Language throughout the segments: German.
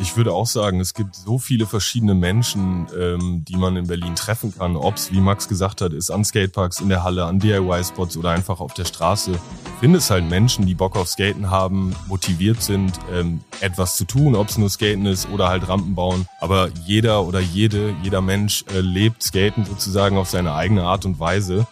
Ich würde auch sagen, es gibt so viele verschiedene Menschen, die man in Berlin treffen kann. Ob es, wie Max gesagt hat, ist an Skateparks, in der Halle, an DIY-Spots oder einfach auf der Straße. Du findest halt Menschen, die Bock auf Skaten haben, motiviert sind, etwas zu tun, ob es nur Skaten ist oder halt Rampen bauen. Aber jeder oder jeder Mensch lebt Skaten sozusagen auf seine eigene Art und Weise.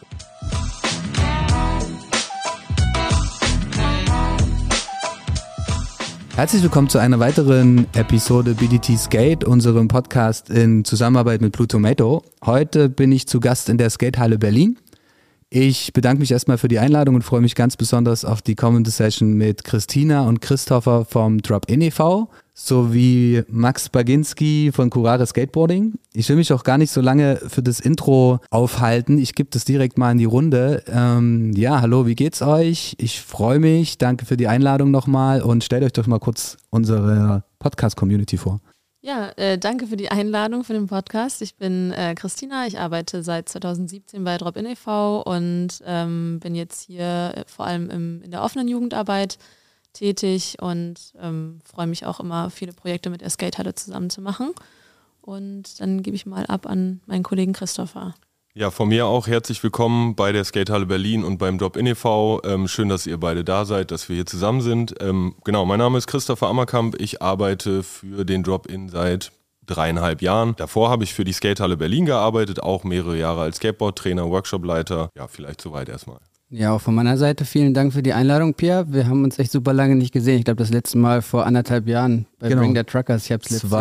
Herzlich willkommen zu einer weiteren Episode BDT Skate, unserem Podcast in Zusammenarbeit mit Blue Tomato. Heute bin ich zu Gast in der Skatehalle Berlin. Ich bedanke mich erstmal für die Einladung und freue mich ganz besonders auf die kommende Session mit Christina und Christopher vom Drop-In e.V. sowie Max Baginski von Curare Skateboarding. Ich will mich auch gar nicht so lange für das Intro aufhalten. Ich gebe das direkt mal in die Runde. Hallo, wie geht's euch? Ich freue mich. Danke für die Einladung nochmal und stellt euch doch mal kurz unsere Podcast-Community vor. Ja, danke für die Einladung für den Podcast. Ich bin Christina, ich arbeite seit 2017 bei Drop-In e.V. und bin jetzt hier vor allem in der offenen Jugendarbeit tätig und freue mich auch immer, viele Projekte mit der Skatehalle zusammen zu machen. Und dann gebe ich mal ab an meinen Kollegen Christopher. Ja, von mir auch herzlich willkommen bei der Skatehalle Berlin und beim Drop-In e.V. Schön, dass ihr beide da seid, dass wir hier zusammen sind. Mein Name ist Christopher Ammerkamp. Ich arbeite für den Drop-In seit 3,5 Jahren. Davor habe ich für die Skatehalle Berlin gearbeitet, auch mehrere Jahre als Skateboard-Trainer, Workshopleiter. Ja, vielleicht soweit erstmal. Ja, auch von meiner Seite vielen Dank für die Einladung, Pierre. Wir haben uns echt super lange nicht gesehen. Ich glaube, das letzte Mal vor 1,5 Jahren bei Bring the Truckers. Ich habe es letztes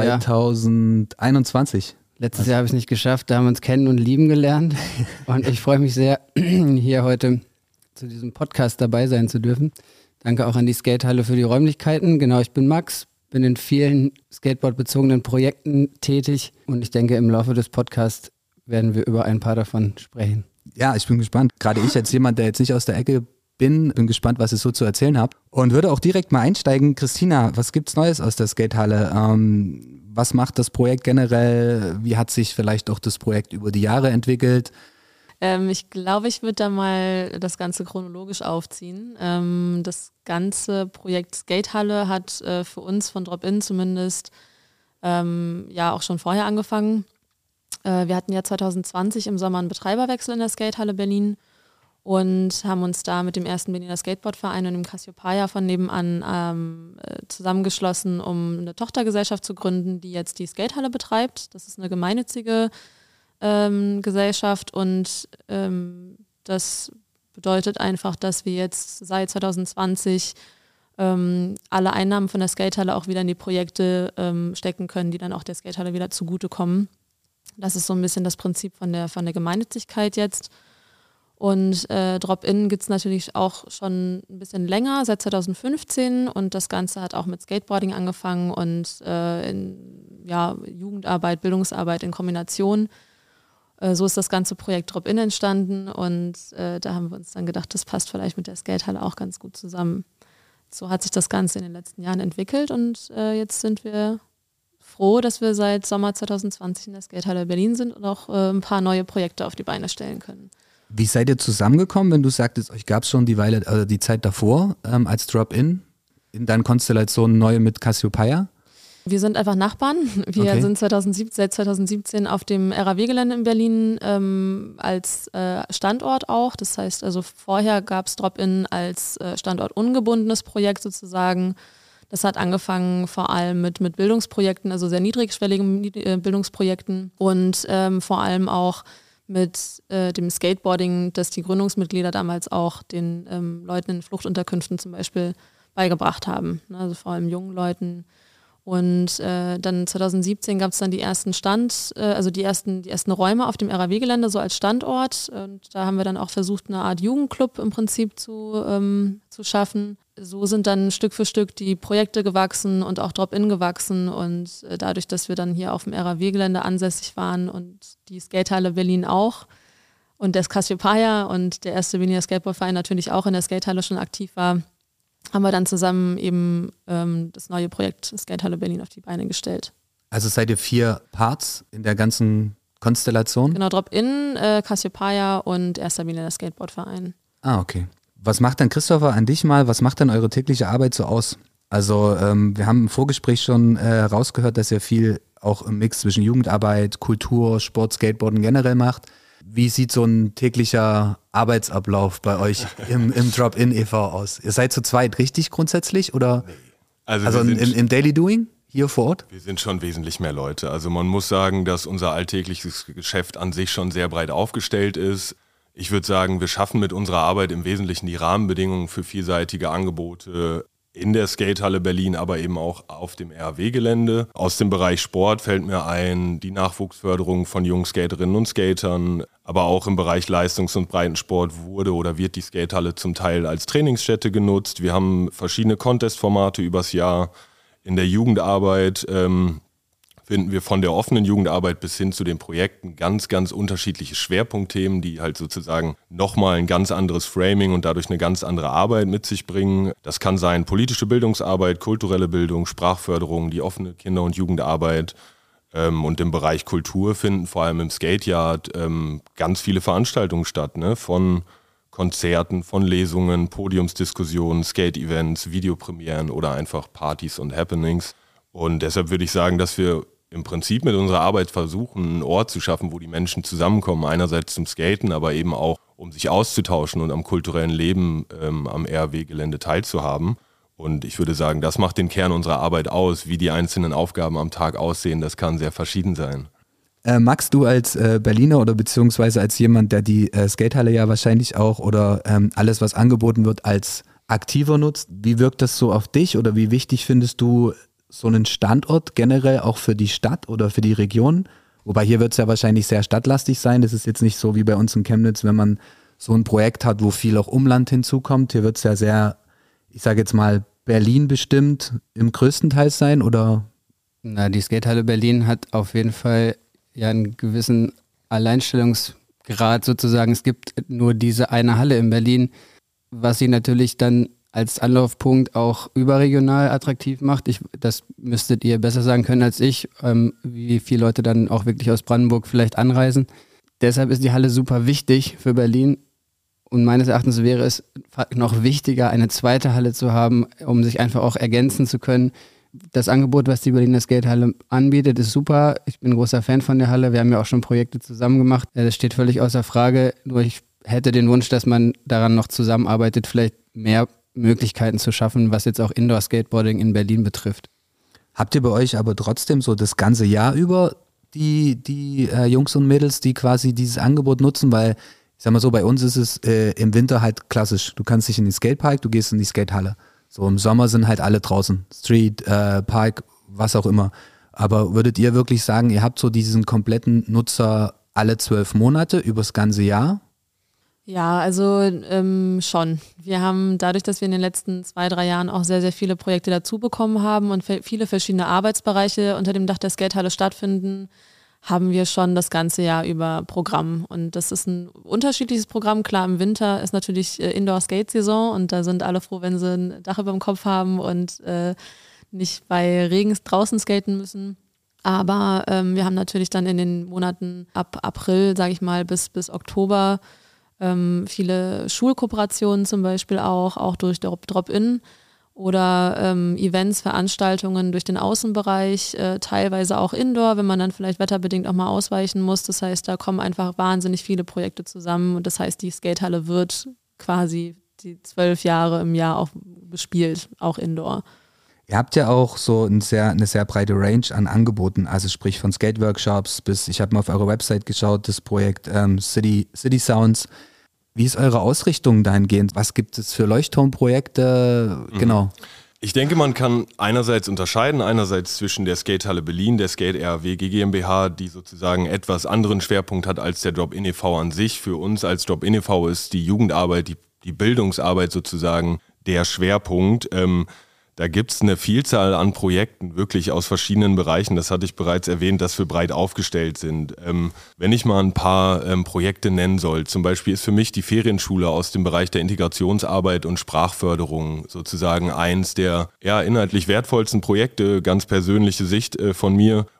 2021. Letztes Jahr habe ich es nicht geschafft, da haben wir uns kennen und lieben gelernt und ich freue mich sehr, hier heute zu diesem Podcast dabei sein zu dürfen. Danke auch an die Skatehalle für die Räumlichkeiten. Genau, ich bin Max, bin in vielen Skateboard-bezogenen Projekten tätig und ich denke, im Laufe des Podcasts werden wir über ein paar davon sprechen. Ja, ich bin gespannt. Gerade ich als jemand, der jetzt nicht aus der Ecke bin gespannt, was ihr so zu erzählen habt und würde auch direkt mal einsteigen. Christina, was gibt's Neues aus der Skatehalle? Was macht das Projekt generell? Wie hat sich vielleicht auch das Projekt über die Jahre entwickelt? Ich glaube, ich würde da mal das Ganze chronologisch aufziehen. Das ganze Projekt Skatehalle hat für uns von Drop-In zumindest auch schon vorher angefangen. Wir hatten ja 2020 im Sommer einen Betreiberwechsel in der Skatehalle Berlin und haben uns da mit dem ersten Berliner Skateboardverein und dem Cassiopeia von nebenan zusammengeschlossen, um eine Tochtergesellschaft zu gründen, die jetzt die Skatehalle betreibt. Das ist eine gemeinnützige Gesellschaft und das bedeutet einfach, dass wir jetzt seit 2020 alle Einnahmen von der Skatehalle auch wieder in die Projekte stecken können, die dann auch der Skatehalle wieder zugutekommen. Das ist so ein bisschen das Prinzip von der Gemeinnützigkeit jetzt. Und Drop-In gibt es natürlich auch schon ein bisschen länger, seit 2015 und das Ganze hat auch mit Skateboarding angefangen und Jugendarbeit, Bildungsarbeit in Kombination. So ist das ganze Projekt Drop-In entstanden und da haben wir uns dann gedacht, das passt vielleicht mit der Skatehalle auch ganz gut zusammen. So hat sich das Ganze in den letzten Jahren entwickelt und jetzt sind wir froh, dass wir seit Sommer 2020 in der Skatehalle Berlin sind und auch ein paar neue Projekte auf die Beine stellen können. Wie seid ihr zusammengekommen, wenn du sagtest, euch gab es schon die Zeit davor als Drop-In in deinen Konstellationen neue mit Cassiopeia? Wir sind einfach Nachbarn. Wir sind seit 2017 auf dem RAW-Gelände in Berlin als Standort auch. Das heißt, also vorher gab es Drop-In als Standort ungebundenes Projekt sozusagen. Das hat angefangen vor allem mit Bildungsprojekten, also sehr niedrigschwelligen Bildungsprojekten und vor allem auch mit dem Skateboarding, das die Gründungsmitglieder damals auch den Leuten in Fluchtunterkünften zum Beispiel beigebracht haben, ne? Also vor allem jungen Leuten. Und dann 2017 gab es dann die ersten die ersten Räume auf dem RAW-Gelände so als Standort. Und da haben wir dann auch versucht, eine Art Jugendclub im Prinzip zu schaffen. So sind dann Stück für Stück die Projekte gewachsen und auch Drop-In gewachsen. Und dadurch, dass wir dann hier auf dem RAW-Gelände ansässig waren und die Skatehalle Berlin auch und das Cassiopeia und der erste Berliner Skateboardverein natürlich auch in der Skatehalle schon aktiv war, haben wir dann zusammen eben das neue Projekt Skatehalle Berlin auf die Beine gestellt. Also seid ihr 4 Parts in der ganzen Konstellation? Genau, Drop-In, Cassiopeia und erster Berliner Skateboardverein. Ah, okay. Was macht dann, Christopher, an dich mal, was macht dann eure tägliche Arbeit so aus? Also wir haben im Vorgespräch schon rausgehört, dass ihr viel auch im Mix zwischen Jugendarbeit, Kultur, Sport, Skateboarden generell macht. Wie sieht so ein täglicher Arbeitsablauf bei euch im Drop-In e.V. aus? Ihr seid zu zweit, richtig grundsätzlich? Oder? Nee. Also im Daily Doing hier vor Ort? Wir sind schon wesentlich mehr Leute. Also man muss sagen, dass unser alltägliches Geschäft an sich schon sehr breit aufgestellt ist. Ich würde sagen, wir schaffen mit unserer Arbeit im Wesentlichen die Rahmenbedingungen für vielseitige Angebote in der Skatehalle Berlin, aber eben auch auf dem RAW-Gelände. Aus dem Bereich Sport fällt mir ein, die Nachwuchsförderung von jungen Skaterinnen und Skatern, aber auch im Bereich Leistungs- und Breitensport wurde oder wird die Skatehalle zum Teil als Trainingsstätte genutzt. Wir haben verschiedene Contest-Formate übers Jahr. In der Jugendarbeit finden wir von der offenen Jugendarbeit bis hin zu den Projekten ganz, ganz unterschiedliche Schwerpunktthemen, die halt sozusagen nochmal ein ganz anderes Framing und dadurch eine ganz andere Arbeit mit sich bringen. Das kann sein politische Bildungsarbeit, kulturelle Bildung, Sprachförderung, die offene Kinder- und Jugendarbeit. Und im Bereich Kultur finden vor allem im Skateyard ganz viele Veranstaltungen statt, ne? Von Konzerten, von Lesungen, Podiumsdiskussionen, Skate-Events, Videopremieren oder einfach Partys und Happenings. Und deshalb würde ich sagen, dass wir im Prinzip mit unserer Arbeit versuchen, einen Ort zu schaffen, wo die Menschen zusammenkommen. Einerseits zum Skaten, aber eben auch, um sich auszutauschen und am kulturellen Leben am RAW-Gelände teilzuhaben. Und ich würde sagen, das macht den Kern unserer Arbeit aus. Wie die einzelnen Aufgaben am Tag aussehen, das kann sehr verschieden sein. Max, du als Berliner oder beziehungsweise als jemand, der die Skatehalle ja wahrscheinlich auch oder alles, was angeboten wird, als aktiver nutzt, wie wirkt das so auf dich oder wie wichtig findest du so einen Standort generell auch für die Stadt oder für die Region? Wobei hier wird es ja wahrscheinlich sehr stadtlastig sein. Das ist jetzt nicht so wie bei uns in Chemnitz, wenn man so ein Projekt hat, wo viel auch Umland hinzukommt. Hier wird es ja sehr, ich sage jetzt mal, Berlin bestimmt im größten Teil sein, oder? Na, die Skatehalle Berlin hat auf jeden Fall ja einen gewissen Alleinstellungsgrad sozusagen. Es gibt nur diese eine Halle in Berlin, was sie natürlich dann als Anlaufpunkt auch überregional attraktiv macht. Das müsstet ihr besser sagen können als ich, wie viele Leute dann auch wirklich aus Brandenburg vielleicht anreisen. Deshalb ist die Halle super wichtig für Berlin und meines Erachtens wäre es noch wichtiger, eine zweite Halle zu haben, um sich einfach auch ergänzen zu können. Das Angebot, was die Berliner Skatehalle anbietet, ist super. Ich bin ein großer Fan von der Halle. Wir haben ja auch schon Projekte zusammen gemacht. Das steht völlig außer Frage. Nur ich hätte den Wunsch, dass man daran noch zusammenarbeitet, vielleicht mehr Möglichkeiten zu schaffen, was jetzt auch Indoor-Skateboarding in Berlin betrifft. Habt ihr bei euch aber trotzdem so das ganze Jahr über die Jungs und Mädels, die quasi dieses Angebot nutzen? Weil, ich sag mal so, bei uns ist es im Winter halt klassisch. Du kannst dich in den Skatepark, du gehst in die Skatehalle. So im Sommer sind halt alle draußen. Street, Park, was auch immer. Aber würdet ihr wirklich sagen, ihr habt so diesen kompletten Nutzer alle 12 Monate übers ganze Jahr? Ja, also schon. Wir haben dadurch, dass wir in den letzten 2-3 Jahren auch sehr, sehr viele Projekte dazu bekommen haben und viele verschiedene Arbeitsbereiche unter dem Dach der Skatehalle stattfinden, haben wir schon das ganze Jahr über Programm. Und das ist ein unterschiedliches Programm. Klar, im Winter ist natürlich Indoor-Skate-Saison und da sind alle froh, wenn sie ein Dach über dem Kopf haben und nicht bei Regen draußen skaten müssen. Aber wir haben natürlich dann in den Monaten ab April, sage ich mal, bis Oktober viele Schulkooperationen zum Beispiel auch durch Drop-In oder Events, Veranstaltungen durch den Außenbereich, teilweise auch Indoor, wenn man dann vielleicht wetterbedingt auch mal ausweichen muss. Das heißt, da kommen einfach wahnsinnig viele Projekte zusammen und das heißt, die Skatehalle wird quasi die 12 Jahre im Jahr auch bespielt, auch Indoor. Ihr habt ja auch so eine sehr breite Range an Angeboten, also sprich von Skate-Workshops bis, ich habe mal auf eure Website geschaut, das Projekt City Sounds. Wie ist eure Ausrichtung dahingehend? Was gibt es für Leuchtturmprojekte? Genau. Ich denke, man kann einerseits unterscheiden, zwischen der Skatehalle Berlin, der Skate RAW GmbH, die sozusagen etwas anderen Schwerpunkt hat als der Drop-In e.V. an sich. Für uns als Drop-In e.V. ist die Jugendarbeit, die Bildungsarbeit sozusagen der Schwerpunkt. Da gibt es eine Vielzahl an Projekten, wirklich aus verschiedenen Bereichen. Das hatte ich bereits erwähnt, dass wir breit aufgestellt sind. Wenn ich mal ein paar Projekte nennen soll, zum Beispiel ist für mich die Ferienschule aus dem Bereich der Integrationsarbeit und Sprachförderung sozusagen eins der inhaltlich wertvollsten Projekte, ganz persönliche Sicht von mir,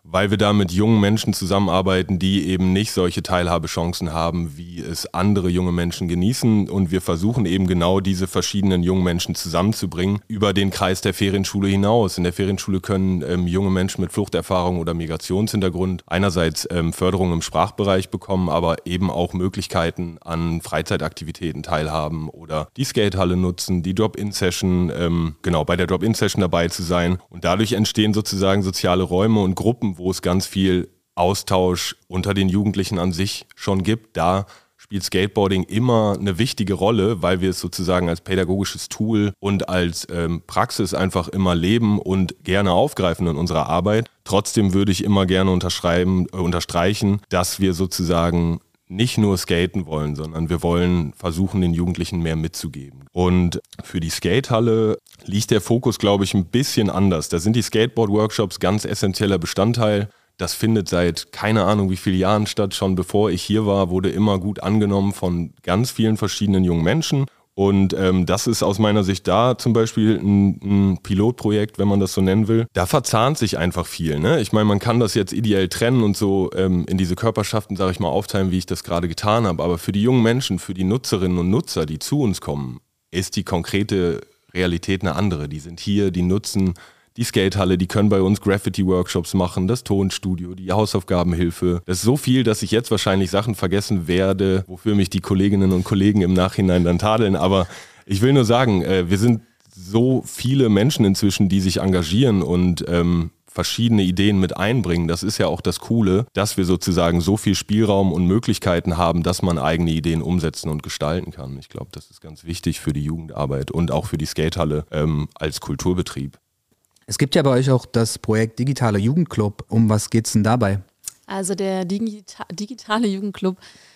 weil wir da mit jungen Menschen zusammenarbeiten, die eben nicht solche Teilhabechancen haben, wie es andere junge Menschen genießen. Und wir versuchen eben genau diese verschiedenen jungen Menschen zusammenzubringen über den Kreis der Ferienschule hinaus. In der Ferienschule können junge Menschen mit Fluchterfahrung oder Migrationshintergrund einerseits Förderung im Sprachbereich bekommen, aber eben auch Möglichkeiten an Freizeitaktivitäten teilhaben oder die Skatehalle nutzen, die Drop-In-Session, bei der Drop-In-Session dabei zu sein. Und dadurch entstehen sozusagen soziale Räume und Gruppen, wo es ganz viel Austausch unter den Jugendlichen an sich schon gibt. Da spielt Skateboarding immer eine wichtige Rolle, weil wir es sozusagen als pädagogisches Tool und als Praxis einfach immer leben und gerne aufgreifen in unserer Arbeit. Trotzdem würde ich immer gerne unterstreichen, dass wir sozusagen nicht nur skaten wollen, sondern wir wollen versuchen, den Jugendlichen mehr mitzugeben. Und für die Skatehalle liegt der Fokus, glaube ich, ein bisschen anders. Da sind die Skateboard-Workshops ganz essentieller Bestandteil. Das findet seit keine Ahnung wie vielen Jahren statt. Schon bevor ich hier war, wurde immer gut angenommen von ganz vielen verschiedenen jungen Menschen. Und das ist aus meiner Sicht da zum Beispiel ein Pilotprojekt, wenn man das so nennen will. Da verzahnt sich einfach viel. Ne? Ich meine, man kann das jetzt ideell trennen und so in diese Körperschaften, sage ich mal, aufteilen, wie ich das gerade getan habe. Aber für die jungen Menschen, für die Nutzerinnen und Nutzer, die zu uns kommen, ist die konkrete Realität eine andere. Die sind hier, die nutzen die Skatehalle, die können bei uns Graffiti-Workshops machen, das Tonstudio, die Hausaufgabenhilfe. Das ist so viel, dass ich jetzt wahrscheinlich Sachen vergessen werde, wofür mich die Kolleginnen und Kollegen im Nachhinein dann tadeln. Aber ich will nur sagen, wir sind so viele Menschen inzwischen, die sich engagieren und verschiedene Ideen mit einbringen. Das ist ja auch das Coole, dass wir sozusagen so viel Spielraum und Möglichkeiten haben, dass man eigene Ideen umsetzen und gestalten kann. Ich glaube, das ist ganz wichtig für die Jugendarbeit und auch für die Skatehalle als Kulturbetrieb. Es gibt ja bei euch auch das Projekt Digitaler Jugendclub. Um was geht's denn dabei? Also der digitale Jugendclub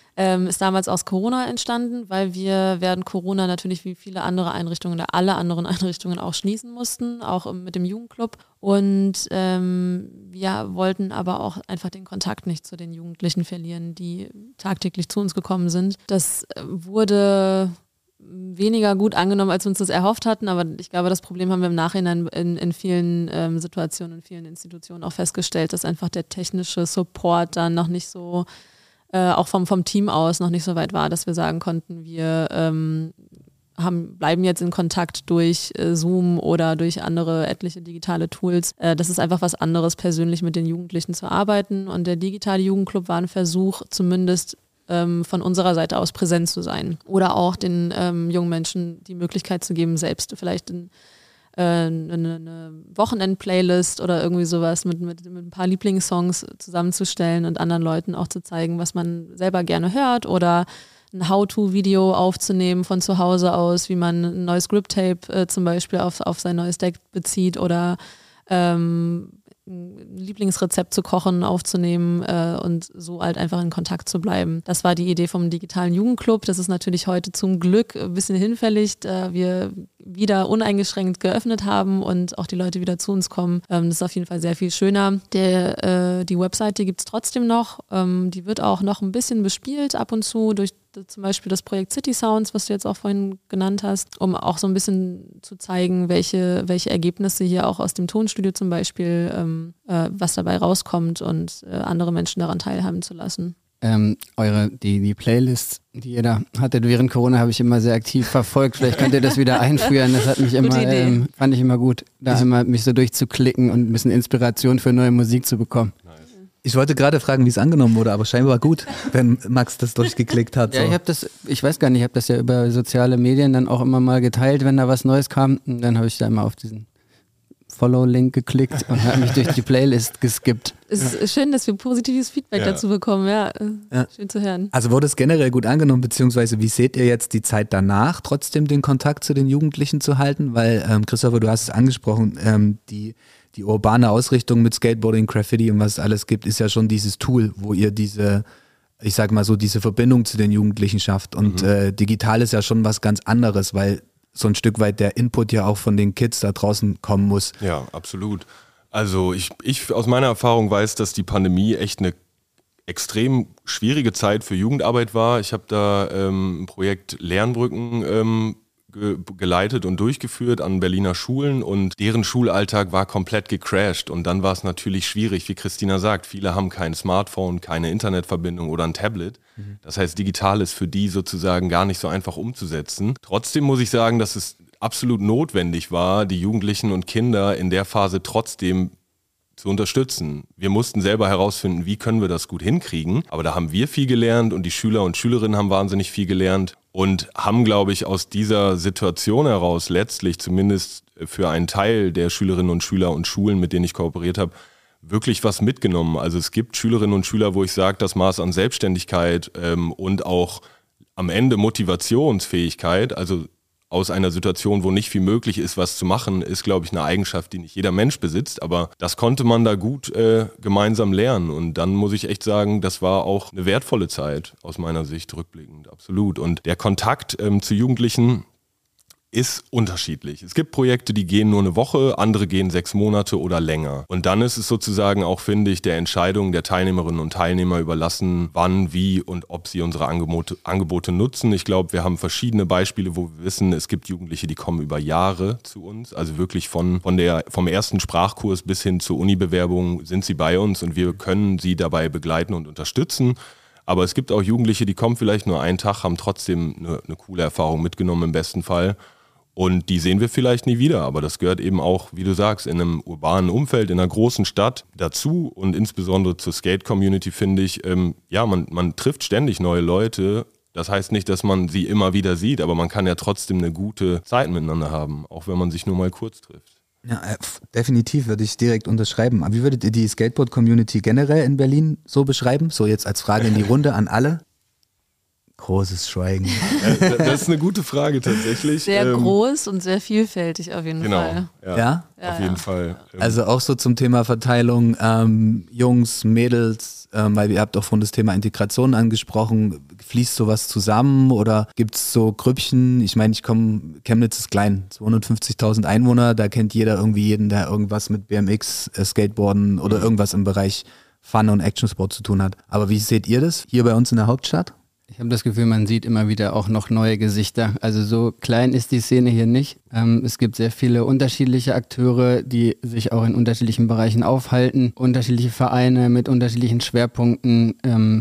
ist damals aus Corona entstanden, weil wir während Corona natürlich wie viele andere Einrichtungen oder alle anderen Einrichtungen auch schließen mussten, auch mit dem Jugendclub. Und wir wollten aber auch einfach den Kontakt nicht zu den Jugendlichen verlieren, die tagtäglich zu uns gekommen sind. Das wurde weniger gut angenommen, als wir uns das erhofft hatten, aber ich glaube, das Problem haben wir im Nachhinein in vielen Situationen, in vielen Institutionen auch festgestellt, dass einfach der technische Support dann noch nicht so, auch vom Team aus noch nicht so weit war, dass wir sagen konnten, wir bleiben jetzt in Kontakt durch Zoom oder durch andere etliche digitale Tools. Das ist einfach was anderes, persönlich mit den Jugendlichen zu arbeiten, und der digitale Jugendclub war ein Versuch, zumindest von unserer Seite aus präsent zu sein oder auch den jungen Menschen die Möglichkeit zu geben, selbst vielleicht eine Wochenend-Playlist oder irgendwie sowas mit ein paar Lieblingssongs zusammenzustellen und anderen Leuten auch zu zeigen, was man selber gerne hört, oder ein How-to-Video aufzunehmen von zu Hause aus, wie man ein neues Grip-Tape zum Beispiel auf sein neues Deck bezieht, oder ein Lieblingsrezept zu kochen, aufzunehmen und so halt einfach in Kontakt zu bleiben. Das war die Idee vom digitalen Jugendclub. Das ist natürlich heute zum Glück ein bisschen hinfällig, da wir wieder uneingeschränkt geöffnet haben und auch die Leute wieder zu uns kommen. Das ist auf jeden Fall sehr viel schöner. Die Webseite gibt es trotzdem noch. Die wird auch noch ein bisschen bespielt ab und zu durch zum Beispiel das Projekt City Sounds, was du jetzt auch vorhin genannt hast, um auch so ein bisschen zu zeigen, welche Ergebnisse hier auch aus dem Tonstudio zum Beispiel, was dabei rauskommt, und andere Menschen daran teilhaben zu lassen. Die Playlists, die ihr da hattet während Corona, habe ich immer sehr aktiv verfolgt. Vielleicht könnt ihr das wieder einführen. Das hat mich immer, fand ich immer gut, da immer mich so durchzuklicken und ein bisschen Inspiration für neue Musik zu bekommen. Ich wollte gerade fragen, wie es angenommen wurde, aber scheinbar gut, wenn Max das durchgeklickt hat. So. Ja, ich weiß gar nicht, ich habe das ja über soziale Medien dann auch immer mal geteilt, wenn da was Neues kam. Und dann habe ich da immer auf diesen Follow-Link geklickt und habe mich durch die Playlist geskippt. Es ist schön, dass wir positives Feedback dazu bekommen, ja. Schön zu hören. Also wurde es generell gut angenommen, beziehungsweise wie seht ihr jetzt die Zeit danach, trotzdem den Kontakt zu den Jugendlichen zu halten? Weil, Christopher, du hast es angesprochen, die urbane Ausrichtung mit Skateboarding, Graffiti und was es alles gibt, ist ja schon dieses Tool, wo ihr diese Verbindung zu den Jugendlichen schafft. Und digital ist ja schon was ganz anderes, weil so ein Stück weit der Input ja auch von den Kids da draußen kommen muss. Ja, absolut. Also ich aus meiner Erfahrung weiß, dass die Pandemie echt eine extrem schwierige Zeit für Jugendarbeit war. Ich habe da ein Projekt Lernbrücken geleitet und durchgeführt an Berliner Schulen und deren Schulalltag war komplett gecrashed und dann war es natürlich schwierig, wie Christina sagt, viele haben kein Smartphone, keine Internetverbindung oder ein Tablet. Das heißt, digital ist für die sozusagen gar nicht so einfach umzusetzen. Trotzdem muss ich sagen, dass es absolut notwendig war, die Jugendlichen und Kinder in der Phase trotzdem zu unterstützen. Wir mussten selber herausfinden, wie können wir das gut hinkriegen. Aber da haben wir viel gelernt und die Schüler und Schülerinnen haben wahnsinnig viel gelernt und haben, glaube ich, aus dieser Situation heraus letztlich zumindest für einen Teil der Schülerinnen und Schüler und Schulen, mit denen ich kooperiert habe, wirklich was mitgenommen. Also es gibt Schülerinnen und Schüler, wo ich sage, das Maß an Selbstständigkeit und auch am Ende Motivationsfähigkeit, also aus einer Situation, wo nicht viel möglich ist, was zu machen, ist, glaube ich, eine Eigenschaft, die nicht jeder Mensch besitzt. Aber das konnte man da gut gemeinsam lernen. Und dann muss ich echt sagen, das war auch eine wertvolle Zeit aus meiner Sicht rückblickend, absolut. Und der Kontakt zu Jugendlichen ist unterschiedlich. Es gibt Projekte, die gehen nur eine Woche, andere gehen 6 Monate oder länger. Und dann ist es sozusagen auch, finde ich, der Entscheidung der Teilnehmerinnen und Teilnehmer überlassen, wann, wie und ob sie unsere Angebote nutzen. Ich glaube, wir haben verschiedene Beispiele, wo wir wissen, es gibt Jugendliche, die kommen über Jahre zu uns. Also wirklich vom ersten Sprachkurs bis hin zur Uni-Bewerbung sind sie bei uns und wir können sie dabei begleiten und unterstützen. Aber es gibt auch Jugendliche, die kommen vielleicht nur einen Tag, haben trotzdem eine coole Erfahrung mitgenommen im besten Fall. Und die sehen wir vielleicht nie wieder, aber das gehört eben auch, wie du sagst, in einem urbanen Umfeld, in einer großen Stadt dazu und insbesondere zur Skate-Community finde ich, man trifft ständig neue Leute. Das heißt nicht, dass man sie immer wieder sieht, aber man kann ja trotzdem eine gute Zeit miteinander haben, auch wenn man sich nur mal kurz trifft. Ja, definitiv würde ich direkt unterschreiben. Aber wie würdet ihr die Skateboard-Community generell in Berlin so beschreiben? So jetzt als Frage in die Runde an alle. Großes Schweigen. Das ist eine gute Frage tatsächlich. Sehr groß und sehr vielfältig auf jeden Fall. Ja? Auf jeden Fall. Also auch so zum Thema Verteilung, Jungs, Mädels, weil ihr habt auch von das Thema Integration angesprochen. Fließt sowas zusammen oder gibt es so Grüppchen? Ich meine, Chemnitz ist klein, 250.000 Einwohner, da kennt jeder irgendwie jeden, der irgendwas mit BMX, Skateboarden oder irgendwas im Bereich Fun und Actionsport zu tun hat. Aber wie seht ihr das hier bei uns in der Hauptstadt? Ich habe das Gefühl, man sieht immer wieder auch noch neue Gesichter. Also so klein ist die Szene hier nicht. Es gibt sehr viele unterschiedliche Akteure, die sich auch in unterschiedlichen Bereichen aufhalten. Unterschiedliche Vereine mit unterschiedlichen Schwerpunkten.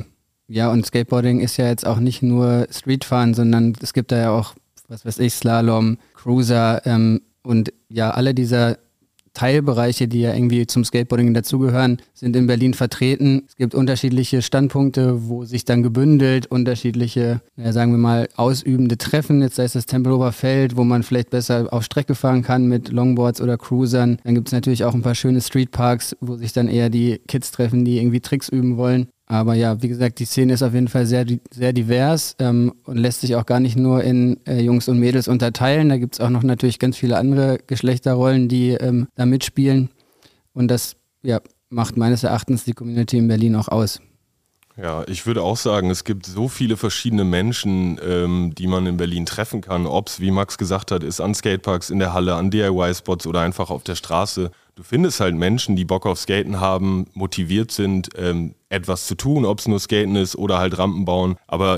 Und Skateboarding ist ja jetzt auch nicht nur Streetfahren, sondern es gibt da ja auch, was weiß ich, Slalom, Cruiser und ja, alle dieser Teilbereiche, die ja irgendwie zum Skateboarding dazugehören, sind in Berlin vertreten. Es gibt unterschiedliche Standpunkte, wo sich dann gebündelt unterschiedliche, sagen wir mal, ausübende Treffen. Jetzt sei es das Tempelhofer Feld, wo man vielleicht besser auf Strecke fahren kann mit Longboards oder Cruisern. Dann gibt es natürlich auch ein paar schöne Streetparks, wo sich dann eher die Kids treffen, die irgendwie Tricks üben wollen. Aber ja, wie gesagt, die Szene ist auf jeden Fall sehr, sehr divers und lässt sich auch gar nicht nur in Jungs und Mädels unterteilen. Da gibt es auch noch natürlich ganz viele andere Geschlechterrollen, die da mitspielen. Und das macht meines Erachtens die Community in Berlin auch aus. Ja, ich würde auch sagen, es gibt so viele verschiedene Menschen, die man in Berlin treffen kann. Ob es, wie Max gesagt hat, ist an Skateparks, in der Halle, an DIY-Spots oder einfach auf der Straße. Du findest halt Menschen, die Bock auf Skaten haben, motiviert sind, etwas zu tun, ob es nur Skaten ist oder halt Rampen bauen. Aber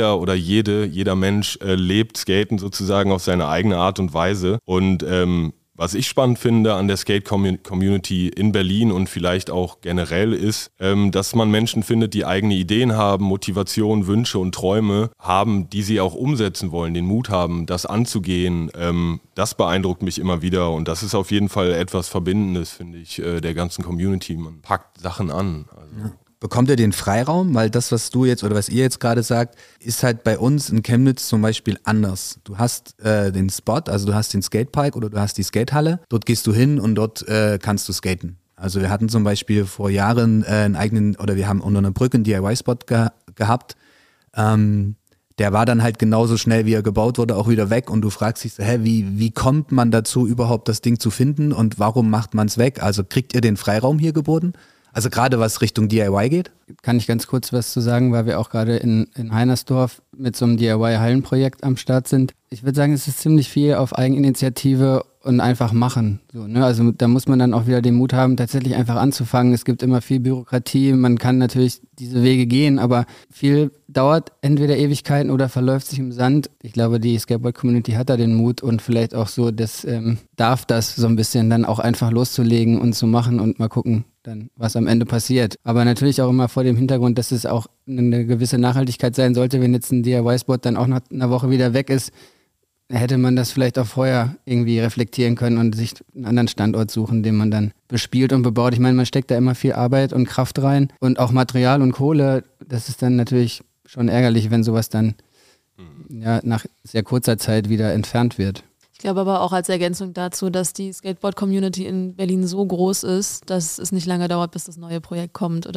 jeder Mensch lebt Skaten sozusagen auf seine eigene Art und Weise. Und was ich spannend finde an der Skate-Community in Berlin und vielleicht auch generell ist, dass man Menschen findet, die eigene Ideen haben, Motivation, Wünsche und Träume haben, die sie auch umsetzen wollen, den Mut haben, das anzugehen. Das beeindruckt mich immer wieder und das ist auf jeden Fall etwas Verbindendes, finde ich, der ganzen Community. Man packt Sachen an. Also. Ja. Bekommt ihr den Freiraum? Weil das, was du jetzt oder was ihr jetzt gerade sagt, ist halt bei uns in Chemnitz zum Beispiel anders. Du hast den Spot, also du hast den Skatepark oder du hast die Skatehalle. Dort gehst du hin und dort kannst du skaten. Also wir hatten zum Beispiel vor Jahren wir haben unter einer Brücke einen DIY-Spot gehabt. Der war dann halt genauso schnell, wie er gebaut wurde, auch wieder weg und du fragst dich so, wie kommt man dazu, überhaupt das Ding zu finden und warum macht man es weg? Also kriegt ihr den Freiraum hier geboten? Also gerade was Richtung DIY geht? Kann ich ganz kurz was zu sagen, weil wir auch gerade in Heinersdorf mit so einem DIY-Hallenprojekt am Start sind. Ich würde sagen, es ist ziemlich viel auf Eigeninitiative und einfach machen. So, ne? Also da muss man dann auch wieder den Mut haben, tatsächlich einfach anzufangen. Es gibt immer viel Bürokratie, man kann natürlich diese Wege gehen, aber viel dauert entweder Ewigkeiten oder verläuft sich im Sand. Ich glaube, die Skateboard-Community hat da den Mut und vielleicht auch so, darf das so ein bisschen dann auch einfach loszulegen und zu machen und mal gucken, dann, was am Ende passiert. Aber natürlich auch immer vor dem Hintergrund, dass es auch eine gewisse Nachhaltigkeit sein sollte, wenn jetzt ein DIY-Spot dann auch nach einer Woche wieder weg ist, hätte man das vielleicht auch vorher irgendwie reflektieren können und sich einen anderen Standort suchen, den man dann bespielt und bebaut. Ich meine, man steckt da immer viel Arbeit und Kraft rein und auch Material und Kohle. Das ist dann natürlich schon ärgerlich, wenn sowas dann nach sehr kurzer Zeit wieder entfernt wird. Ich glaube aber auch als Ergänzung dazu, dass die Skateboard-Community in Berlin so groß ist, dass es nicht lange dauert, bis das neue Projekt kommt.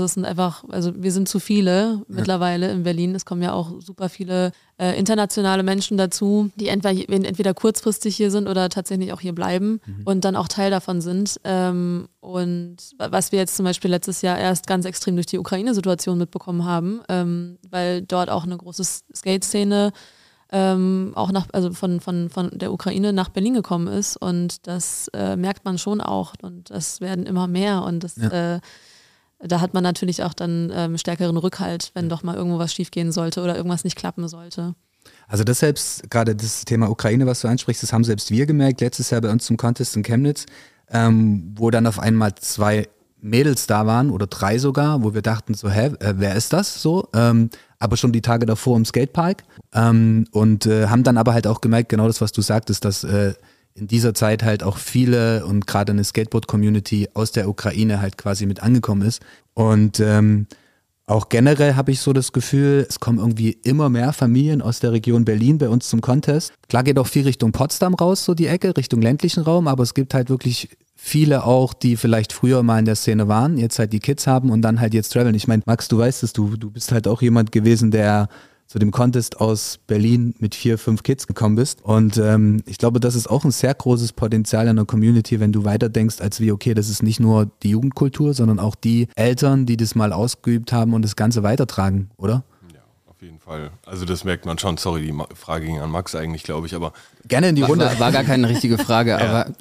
Wir sind zu viele mittlerweile in Berlin. Es kommen ja auch super viele internationale Menschen dazu, die entweder kurzfristig hier sind oder tatsächlich auch hier bleiben und dann auch Teil davon sind. Und was wir jetzt zum Beispiel letztes Jahr erst ganz extrem durch die Ukraine-Situation mitbekommen haben, weil dort auch eine große Skate-Szene auch von der Ukraine nach Berlin gekommen ist und das merkt man schon auch und das werden immer mehr und da hat man natürlich auch dann stärkeren Rückhalt, wenn doch mal irgendwo was schiefgehen sollte oder irgendwas nicht klappen sollte. Also das selbst, gerade das Thema Ukraine, was du ansprichst, das haben selbst wir gemerkt, letztes Jahr bei uns zum Contest in Chemnitz, wo dann auf einmal 2 Mädels da waren oder 3 sogar, wo wir dachten so, wer ist das so? Aber schon die Tage davor im Skatepark und haben dann aber halt auch gemerkt, genau das, was du sagtest, dass in dieser Zeit halt auch viele und gerade eine Skateboard-Community aus der Ukraine halt quasi mit angekommen ist und auch generell habe ich so das Gefühl, es kommen irgendwie immer mehr Familien aus der Region Berlin bei uns zum Contest. Klar geht auch viel Richtung Potsdam raus, so die Ecke, Richtung ländlichen Raum, aber es gibt halt wirklich viele auch, die vielleicht früher mal in der Szene waren, jetzt halt die Kids haben und dann halt jetzt traveln. Ich meine, Max, du weißt es, du bist halt auch jemand gewesen, der zu dem Contest aus Berlin mit 4, 5 Kids gekommen bist. Und ich glaube, das ist auch ein sehr großes Potenzial in der Community, wenn du weiterdenkst, als wie, okay, das ist nicht nur die Jugendkultur, sondern auch die Eltern, die das mal ausgeübt haben und das Ganze weitertragen, oder? Ja, auf jeden Fall. Also das merkt man schon. Sorry, die Frage ging an Max eigentlich, glaube ich, aber gerne in die Runde. War gar keine richtige Frage, aber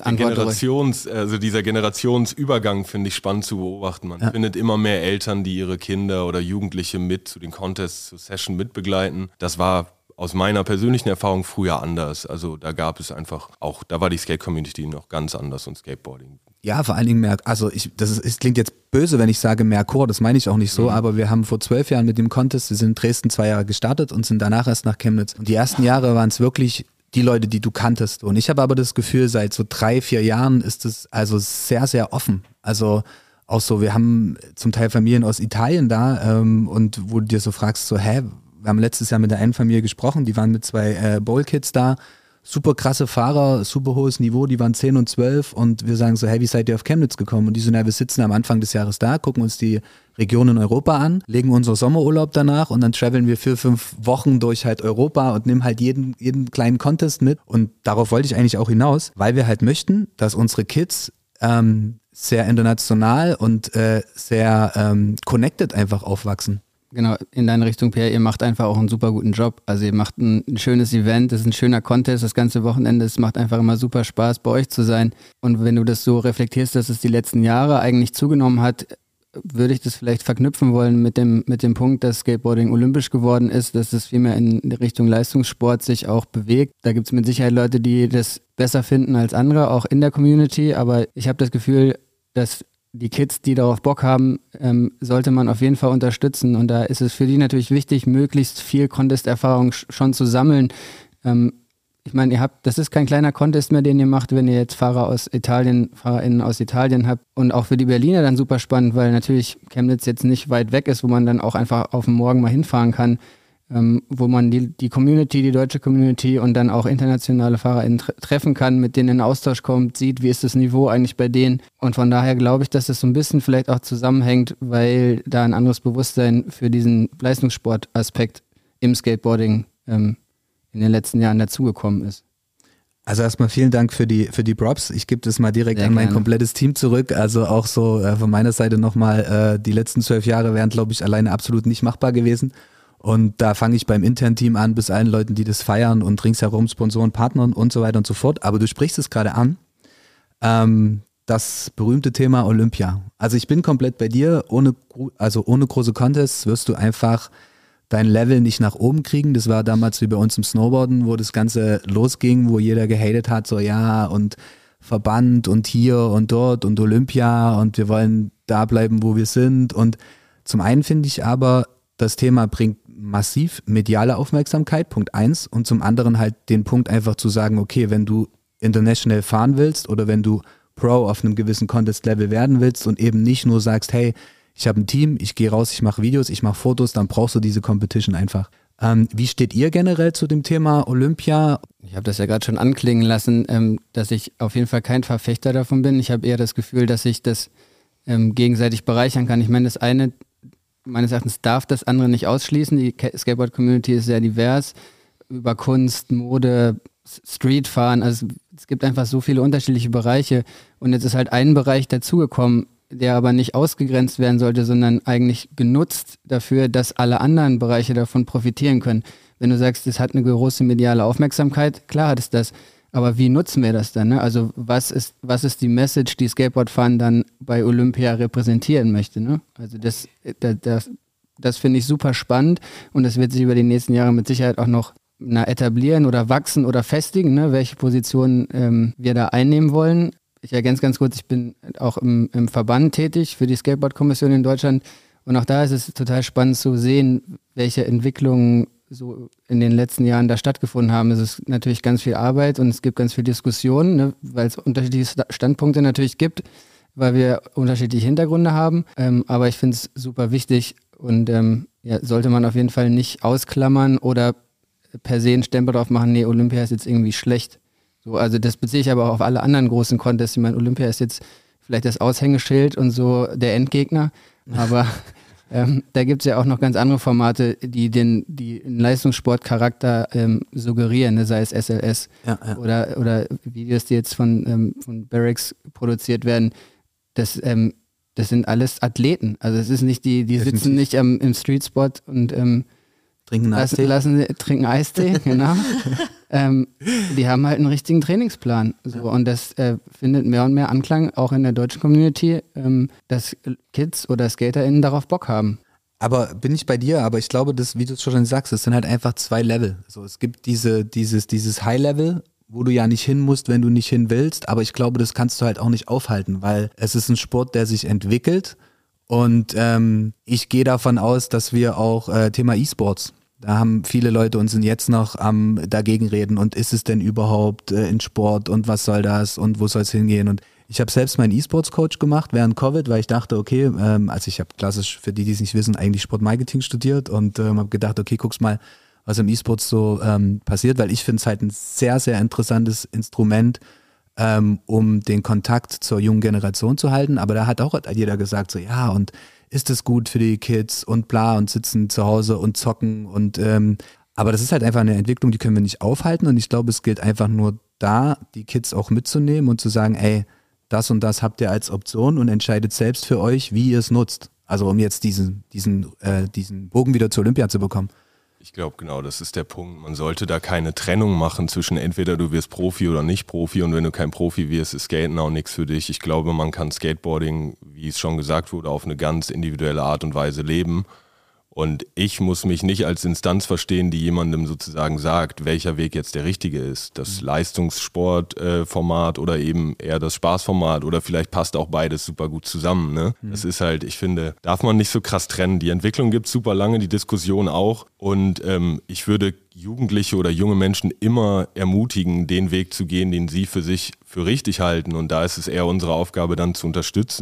dieser Generationsübergang finde ich spannend zu beobachten. Man findet immer mehr Eltern, die ihre Kinder oder Jugendliche mit zu den Contests, zur Session mitbegleiten. Das war aus meiner persönlichen Erfahrung früher anders. Also da gab es einfach auch, da war die Skate-Community noch ganz anders und Skateboarding. Ja, vor allen Dingen mehr, also es klingt jetzt böse, wenn ich sage mehr Chor, das meine ich auch nicht so, aber wir haben vor 12 Jahren mit dem Contest, wir sind in Dresden 2 Jahre gestartet und sind danach erst nach Chemnitz. Und die ersten Jahre waren es wirklich die Leute, die du kanntest. Und ich habe aber das Gefühl, seit so 3, 4 Jahren ist es also sehr, sehr offen. Also auch so, wir haben zum Teil Familien aus Italien da und wo du dir so fragst, so wir haben letztes Jahr mit der einen Familie gesprochen, die waren mit 2 Bowl-Kids da, super krasse Fahrer, super hohes Niveau, die waren 10 und 12 und wir sagen so, wie seid ihr auf Chemnitz gekommen? Und die so, wir sitzen am Anfang des Jahres da, gucken uns die Region in Europa an, legen unseren Sommerurlaub danach und dann traveln wir 4, 5 Wochen durch halt Europa und nehmen halt jeden kleinen Contest mit und darauf wollte ich eigentlich auch hinaus, weil wir halt möchten, dass unsere Kids sehr international und sehr connected einfach aufwachsen. Genau, in deine Richtung, Pierre, ihr macht einfach auch einen super guten Job. Also ihr macht ein schönes Event, es ist ein schöner Contest, das ganze Wochenende, es macht einfach immer super Spaß, bei euch zu sein. Und wenn du das so reflektierst, dass es die letzten Jahre eigentlich zugenommen hat, würde ich das vielleicht verknüpfen wollen mit dem Punkt, dass Skateboarding olympisch geworden ist, dass es viel mehr in Richtung Leistungssport sich auch bewegt. Da gibt es mit Sicherheit Leute, die das besser finden als andere, auch in der Community. Aber ich habe das Gefühl, dass die Kids, die darauf Bock haben, sollte man auf jeden Fall unterstützen. Und da ist es für die natürlich wichtig, möglichst viel Contest-Erfahrung schon zu sammeln. Ich meine, das ist kein kleiner Contest mehr, den ihr macht, wenn ihr jetzt FahrerInnen aus Italien habt. Und auch für die Berliner dann super spannend, weil natürlich Chemnitz jetzt nicht weit weg ist, wo man dann auch einfach auf den Morgen mal hinfahren kann, wo man die Community, die deutsche Community und dann auch internationale FahrerInnen treffen kann, mit denen in Austausch kommt, sieht, wie ist das Niveau eigentlich bei denen. Und von daher glaube ich, dass das so ein bisschen vielleicht auch zusammenhängt, weil da ein anderes Bewusstsein für diesen Leistungssportaspekt im Skateboarding in den letzten Jahren dazugekommen ist. Also erstmal vielen Dank für die Props. Ich gebe das mal direkt an mein komplettes Team zurück. Also auch so von meiner Seite nochmal, die letzten 12 Jahre wären, glaube ich, alleine absolut nicht machbar gewesen. Und da fange ich beim internen Team an, bis allen Leuten, die das feiern und ringsherum Sponsoren, Partnern und so weiter und so fort. Aber du sprichst es gerade an, das berühmte Thema Olympia. Also ich bin komplett bei dir, ohne große Contests wirst du einfach dein Level nicht nach oben kriegen. Das war damals wie bei uns im Snowboarden, wo das Ganze losging, wo jeder gehatet hat, so ja und Verband und hier und dort und Olympia und wir wollen da bleiben, wo wir sind. Und zum einen finde ich aber, das Thema bringt massiv mediale Aufmerksamkeit, Punkt 1, und zum anderen halt den Punkt einfach zu sagen, okay, wenn du international fahren willst oder wenn du Pro auf einem gewissen Contest-Level werden willst und eben nicht nur sagst, hey, ich habe ein Team, ich gehe raus, ich mache Videos, ich mache Fotos, dann brauchst du diese Competition einfach. Wie steht ihr generell zu dem Thema Olympia? Ich habe das ja gerade schon anklingen lassen, dass ich auf jeden Fall kein Verfechter davon bin. Ich habe eher das Gefühl, dass sich das gegenseitig bereichern kann. Ich meine, das eine, meines Erachtens darf das andere nicht ausschließen. Die Skateboard-Community ist sehr divers, über Kunst, Mode, Streetfahren. Also es gibt einfach so viele unterschiedliche Bereiche. Und jetzt ist halt ein Bereich dazugekommen, der aber nicht ausgegrenzt werden sollte, sondern eigentlich genutzt dafür, dass alle anderen Bereiche davon profitieren können. Wenn du sagst, es hat eine große mediale Aufmerksamkeit, klar hat es das, aber wie nutzen wir das dann? Ne? Also was ist die Message, die Skateboardfahren dann bei Olympia repräsentieren möchte? Ne? Also das finde ich super spannend und das wird sich über die nächsten Jahre mit Sicherheit auch noch etablieren oder wachsen oder festigen, ne? Welche Positionen wir da einnehmen wollen. Ich ergänze ganz kurz, ich bin auch im Verband tätig für die Skateboard-Kommission in Deutschland und auch da ist es total spannend zu sehen, welche Entwicklungen so in den letzten Jahren da stattgefunden haben. Es ist natürlich ganz viel Arbeit und es gibt ganz viel Diskussionen, ne, weil es unterschiedliche Standpunkte natürlich gibt, weil wir unterschiedliche Hintergründe haben, aber ich finde es super wichtig und sollte man auf jeden Fall nicht ausklammern oder per se einen Stempel drauf machen, nee, Olympia ist jetzt irgendwie schlecht. So, also das beziehe ich aber auch auf alle anderen großen Contests. Ich meine, Olympia ist jetzt vielleicht das Aushängeschild und so der Endgegner, aber da gibt es ja auch noch ganz andere Formate, die den Leistungssportcharakter suggerieren, ne? Sei es SLS oder Videos, die jetzt von Barracks produziert werden. Das sind alles Athleten. Also es ist nicht die sitzen nicht im Streetspot und trinken Eistee, genau. Die haben halt einen richtigen Trainingsplan. So, und das findet mehr und mehr Anklang, auch in der deutschen Community, dass Kids oder SkaterInnen darauf Bock haben. Aber bin ich bei dir, aber ich glaube, wie du es schon sagst, es sind halt einfach 2 Level. So, es gibt dieses High-Level, wo du ja nicht hin musst, wenn du nicht hin willst, aber ich glaube, das kannst du halt auch nicht aufhalten, weil es ist ein Sport, der sich entwickelt und ich gehe davon aus, dass wir auch Thema E-Sports, da haben viele Leute und sind jetzt noch am dagegen reden und ist es denn überhaupt in Sport und was soll das und wo soll es hingehen und ich habe selbst meinen E-Sports-Coach gemacht während Covid, weil ich dachte, okay, also ich habe klassisch, für die es nicht wissen, eigentlich Sportmarketing studiert und habe gedacht, okay, guck's mal, was im E-Sports so passiert, weil ich finde es halt ein sehr, sehr interessantes Instrument, um den Kontakt zur jungen Generation zu halten, aber da hat auch jeder gesagt, so ja und ist es gut für die Kids und bla und sitzen zu Hause und zocken und aber das ist halt einfach eine Entwicklung, die können wir nicht aufhalten und ich glaube, es gilt einfach nur da, die Kids auch mitzunehmen und zu sagen, ey, das und das habt ihr als Option und entscheidet selbst für euch, wie ihr es nutzt. Also um jetzt diesen Bogen wieder zur Olympia zu bekommen. Ich glaube, genau, das ist der Punkt. Man sollte da keine Trennung machen zwischen entweder du wirst Profi oder nicht Profi und wenn du kein Profi wirst, ist Skaten auch nichts für dich. Ich glaube, man kann Skateboarding, wie es schon gesagt wurde, auf eine ganz individuelle Art und Weise leben. Und ich muss mich nicht als Instanz verstehen, die jemandem sozusagen sagt, welcher Weg jetzt der richtige ist. Das Leistungssportformat oder eben eher das Spaßformat oder vielleicht passt auch beides super gut zusammen. Ne? Das ist halt, ich finde, darf man nicht so krass trennen. Die Entwicklung gibt es super lange, die Diskussion auch. Und ich würde Jugendliche oder junge Menschen immer ermutigen, den Weg zu gehen, den sie für sich für richtig halten. Und da ist es eher unsere Aufgabe, dann zu unterstützen.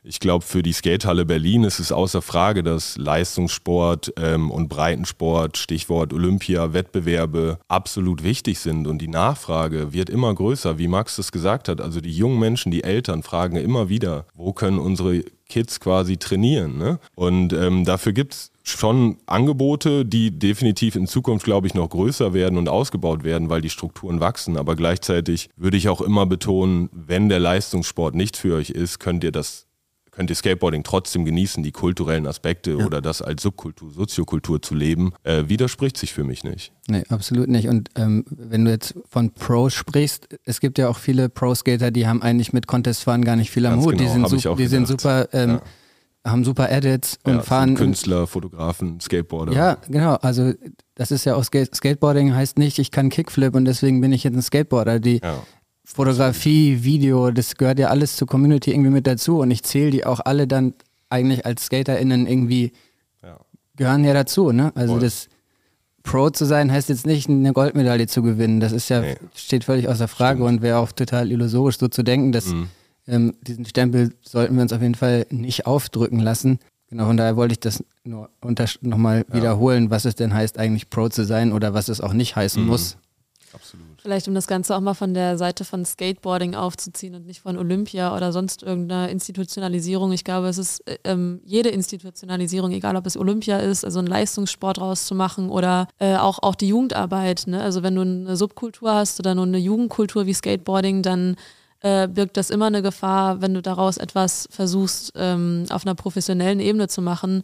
Ich glaube, für die Skatehalle Berlin ist es außer Frage, dass Leistungssport und Breitensport, Stichwort Olympia, Wettbewerbe absolut wichtig sind. Und die Nachfrage wird immer größer, wie Max es gesagt hat. Also die jungen Menschen, die Eltern fragen immer wieder, wo können unsere Kids quasi trainieren, ne? Und dafür gibt's schon Angebote, die definitiv in Zukunft, glaube ich, noch größer werden und ausgebaut werden, weil die Strukturen wachsen. Aber gleichzeitig würde ich auch immer betonen, wenn der Leistungssport nicht für euch ist, könnt ihr Skateboarding trotzdem genießen, die kulturellen Aspekte oder das als Subkultur, Soziokultur zu leben, widerspricht sich für mich nicht. Nee, absolut nicht. Und wenn du jetzt von Pros sprichst, es gibt ja auch viele Pro-Skater, die haben eigentlich mit Contest-Fahren gar nicht viel am Hut. Genau, die sind super, haben super Edits und fahren. Künstler, Fotografen, Skateboarder. Ja, genau. Also das ist ja auch Skateboarding heißt nicht, ich kann Kickflip und deswegen bin ich jetzt ein Skateboarder. Die Fotografie, Video, das gehört ja alles zur Community irgendwie mit dazu und ich zähle die auch alle dann eigentlich als SkaterInnen irgendwie, gehören ja dazu, ne? Also das Pro zu sein heißt jetzt nicht, eine Goldmedaille zu gewinnen. Das ist steht völlig außer Frage und wäre auch total illusorisch so zu denken, dass diesen Stempel sollten wir uns auf jeden Fall nicht aufdrücken lassen. Genau, von daher wollte ich das nur nochmal wiederholen, was es denn heißt, eigentlich Pro zu sein oder was es auch nicht heißen muss. Absolut. Vielleicht, um das Ganze auch mal von der Seite von Skateboarding aufzuziehen und nicht von Olympia oder sonst irgendeiner Institutionalisierung. Ich glaube, es ist jede Institutionalisierung, egal ob es Olympia ist, also einen Leistungssport rauszumachen oder auch die Jugendarbeit. Ne? Also wenn du eine Subkultur hast oder nur eine Jugendkultur wie Skateboarding, dann birgt das immer eine Gefahr, wenn du daraus etwas versuchst, auf einer professionellen Ebene zu machen,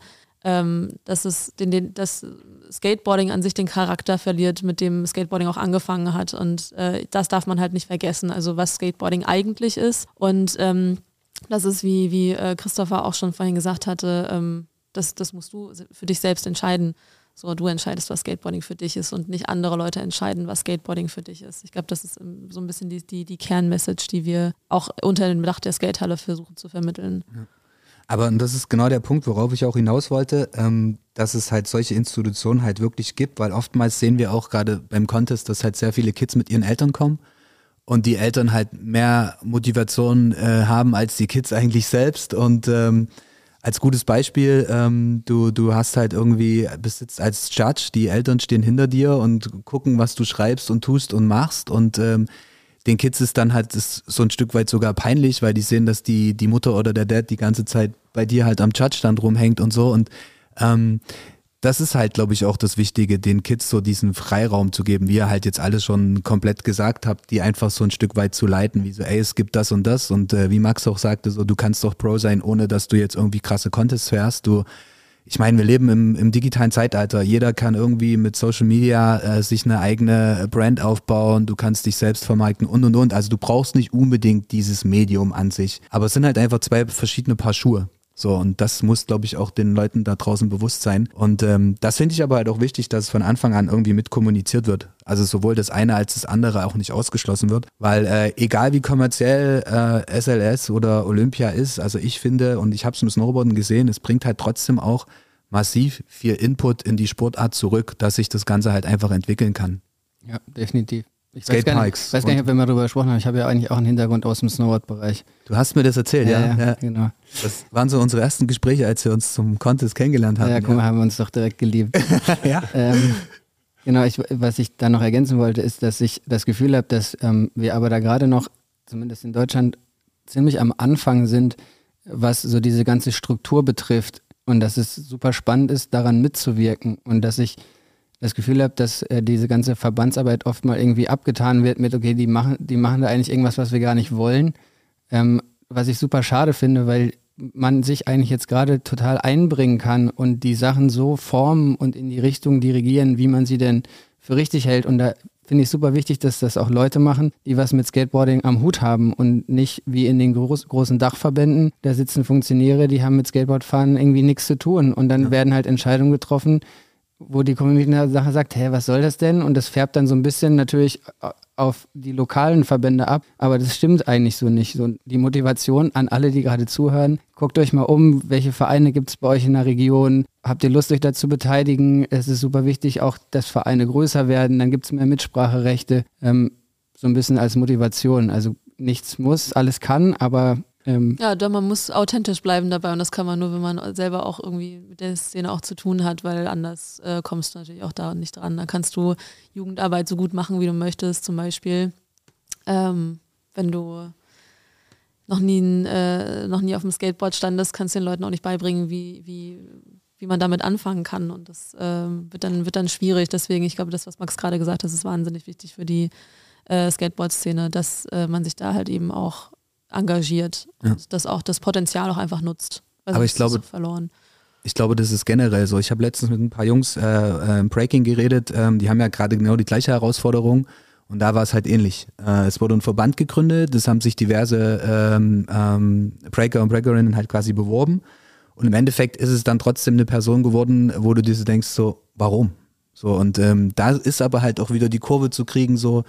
dass das Skateboarding an sich den Charakter verliert, mit dem Skateboarding auch angefangen hat. Und das darf man halt nicht vergessen, also was Skateboarding eigentlich ist. Und das ist, wie Christopher auch schon vorhin gesagt hatte, das musst du für dich selbst entscheiden. So, du entscheidest, was Skateboarding für dich ist und nicht andere Leute entscheiden, was Skateboarding für dich ist. Ich glaube, das ist so ein bisschen die Kernmessage, die wir auch unter dem Dach der Skatehalle versuchen zu vermitteln. Ja. Aber das ist genau der Punkt, worauf ich auch hinaus wollte, dass es halt solche Institutionen halt wirklich gibt, weil oftmals sehen wir auch gerade beim Contest, dass halt sehr viele Kids mit ihren Eltern kommen und die Eltern halt mehr Motivation haben als die Kids eigentlich selbst und als gutes Beispiel, du hast halt irgendwie, bist jetzt als Judge, die Eltern stehen hinter dir und gucken, was du schreibst und tust und machst und den Kids ist dann halt so ein Stück weit sogar peinlich, weil die sehen, dass die Mutter oder der Dad die ganze Zeit bei dir halt am Judge-Stand rumhängt und so und das ist halt, glaube ich, auch das Wichtige, den Kids so diesen Freiraum zu geben, wie ihr halt jetzt alles schon komplett gesagt habt, die einfach so ein Stück weit zu leiten, wie so, ey, es gibt das und wie Max auch sagte, so, du kannst doch Pro sein, ohne dass du jetzt irgendwie krasse Contests fährst, ich meine, wir leben im digitalen Zeitalter, jeder kann irgendwie mit Social Media sich eine eigene Brand aufbauen, du kannst dich selbst vermarkten und, also du brauchst nicht unbedingt dieses Medium an sich, aber es sind halt einfach zwei verschiedene Paar Schuhe. So, und das muss, glaube ich, auch den Leuten da draußen bewusst sein. Und das finde ich aber halt auch wichtig, dass es von Anfang an irgendwie mit kommuniziert wird. Also sowohl das eine als das andere auch nicht ausgeschlossen wird. Weil egal wie kommerziell SLS oder Olympia ist, also ich finde, und ich habe es im Snowboarden gesehen, es bringt halt trotzdem auch massiv viel Input in die Sportart zurück, dass sich das Ganze halt einfach entwickeln kann. Ja, definitiv. Ich Skateparks. weiß gar nicht, ob wir mal darüber gesprochen haben. Ich habe ja eigentlich auch einen Hintergrund aus dem Snowboard-Bereich. Du hast mir das erzählt, ja? Genau. Das waren so unsere ersten Gespräche, als wir uns zum Contest kennengelernt haben. Ja, guck mal, haben wir uns doch direkt geliebt. Ja. Genau, was ich da noch ergänzen wollte, ist, dass ich das Gefühl habe, dass wir aber da gerade noch, zumindest in Deutschland, ziemlich am Anfang sind, was so diese ganze Struktur betrifft und dass es super spannend ist, daran mitzuwirken und dass ich das Gefühl habe, dass diese ganze Verbandsarbeit oft mal irgendwie abgetan wird mit, okay, die machen da eigentlich irgendwas, was wir gar nicht wollen, was ich super schade finde, weil man sich eigentlich jetzt gerade total einbringen kann und die Sachen so formen und in die Richtung dirigieren, wie man sie denn für richtig hält. Und da finde ich super wichtig, dass das auch Leute machen, die was mit Skateboarding am Hut haben und nicht wie in den großen Dachverbänden, da sitzen Funktionäre, die haben mit Skateboardfahren irgendwie nichts zu tun und dann werden halt Entscheidungen getroffen, wo die Community nachher sagt, hey, was soll das denn? Und das färbt dann so ein bisschen natürlich auf die lokalen Verbände ab, aber das stimmt eigentlich so nicht. So die Motivation an alle, die gerade zuhören, guckt euch mal um, welche Vereine gibt es bei euch in der Region? Habt ihr Lust, euch dazu beteiligen? Es ist super wichtig auch, dass Vereine größer werden, dann gibt es mehr Mitspracherechte, so ein bisschen als Motivation. Also nichts muss, alles kann, aber Man muss authentisch bleiben dabei und das kann man nur, wenn man selber auch irgendwie mit der Szene auch zu tun hat, weil anders kommst du natürlich auch da nicht dran. Da kannst du Jugendarbeit so gut machen, wie du möchtest, zum Beispiel. Wenn du noch nie auf dem Skateboard standest, kannst du den Leuten auch nicht beibringen, wie man damit anfangen kann und das wird dann schwierig. Deswegen, ich glaube, das, was Max gerade gesagt hat, ist wahnsinnig wichtig für die Skateboard-Szene, dass man sich da halt eben auch engagiert und dass auch das Potenzial auch einfach nutzt. Aber ich glaube, verloren. Ich glaube, das ist generell so. Ich habe letztens mit ein paar Jungs im Breaking geredet, die haben ja gerade genau die gleiche Herausforderung und da war es halt ähnlich. Es wurde ein Verband gegründet, es haben sich diverse Breaker und Breakerinnen halt quasi beworben und im Endeffekt ist es dann trotzdem eine Person geworden, wo du dir so denkst, so, warum? So, und da ist aber halt auch wieder die Kurve zu kriegen, so,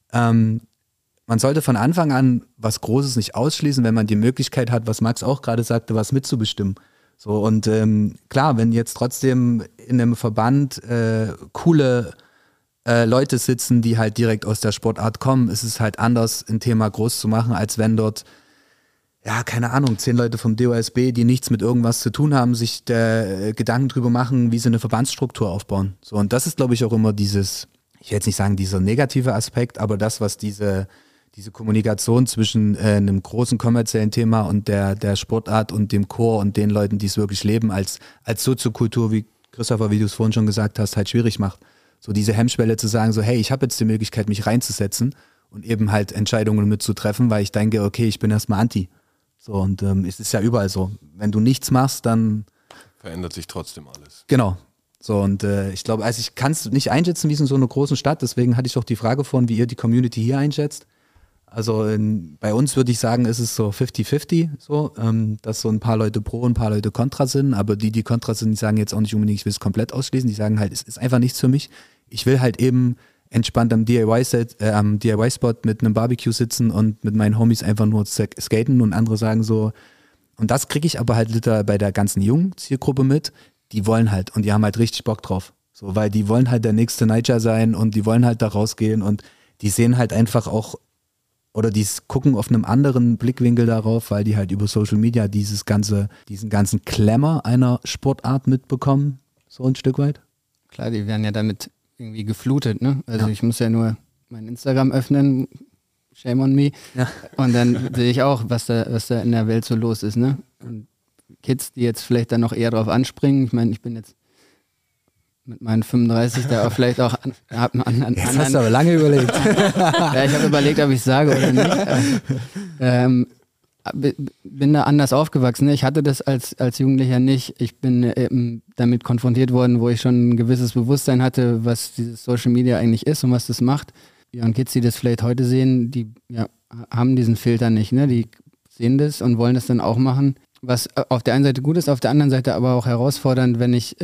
man sollte von Anfang an was Großes nicht ausschließen, wenn man die Möglichkeit hat, was Max auch gerade sagte, was mitzubestimmen. So, und klar, wenn jetzt trotzdem in einem Verband coole Leute sitzen, die halt direkt aus der Sportart kommen, ist es halt anders, ein Thema groß zu machen, als wenn dort, ja, keine Ahnung, 10 Leute vom DOSB, die nichts mit irgendwas zu tun haben, sich Gedanken drüber machen, wie sie eine Verbandsstruktur aufbauen. So, und das ist, glaube ich, auch immer dieses, ich will jetzt nicht sagen dieser negative Aspekt, aber das, was diese Kommunikation zwischen einem großen kommerziellen Thema und der Sportart und dem Chor und den Leuten, die es wirklich leben, als Soziokultur, wie Christopher, wie du es vorhin schon gesagt hast, halt schwierig macht. So diese Hemmschwelle zu sagen, so hey, ich habe jetzt die Möglichkeit, mich reinzusetzen und eben halt Entscheidungen mitzutreffen, weil ich denke, okay, ich bin erstmal anti. So, und es ist ja überall so. Wenn du nichts machst, dann verändert sich trotzdem alles. Genau. So, und ich glaube, also ich kann es nicht einschätzen, wie es in so einer großen Stadt, deswegen hatte ich auch die Frage vorhin, wie ihr die Community hier einschätzt. Also bei uns würde ich sagen, ist es so 50-50, so, dass so ein paar Leute pro und ein paar Leute kontra sind, aber die kontra sind, die sagen jetzt auch nicht unbedingt, ich will es komplett ausschließen, die sagen halt, es ist einfach nichts für mich. Ich will halt eben entspannt am DIY-Spot mit einem Barbecue sitzen und mit meinen Homies einfach nur skaten und andere sagen so, und das kriege ich aber halt bei der ganzen jungen Zielgruppe mit, die wollen halt und die haben halt richtig Bock drauf, so, weil die wollen halt der nächste Nigel sein und die wollen halt da rausgehen und die sehen halt einfach auch, oder die gucken auf einem anderen Blickwinkel darauf, weil die halt über Social Media diesen ganzen Glamour einer Sportart mitbekommen, so ein Stück weit. Klar, die werden ja damit irgendwie geflutet, ne? Also ich muss ja nur mein Instagram öffnen, shame on me, und dann sehe ich auch, was da in der Welt so los ist, ne? Und Kids, die jetzt vielleicht dann noch eher drauf anspringen, ich meine, ich bin jetzt mit meinen 35, da auch vielleicht auch an Jetzt hast du aber lange überlegt. Ja, ich habe überlegt, ob ich sage oder nicht. Bin da anders aufgewachsen. Ich hatte das als Jugendlicher nicht. Ich bin damit konfrontiert worden, wo ich schon ein gewisses Bewusstsein hatte, was dieses Social Media eigentlich ist und was das macht. Ja, und Kids, die das vielleicht heute sehen, die haben diesen Filter nicht. Ne? Die sehen das und wollen das dann auch machen. Was auf der einen Seite gut ist, auf der anderen Seite aber auch herausfordernd, wenn ich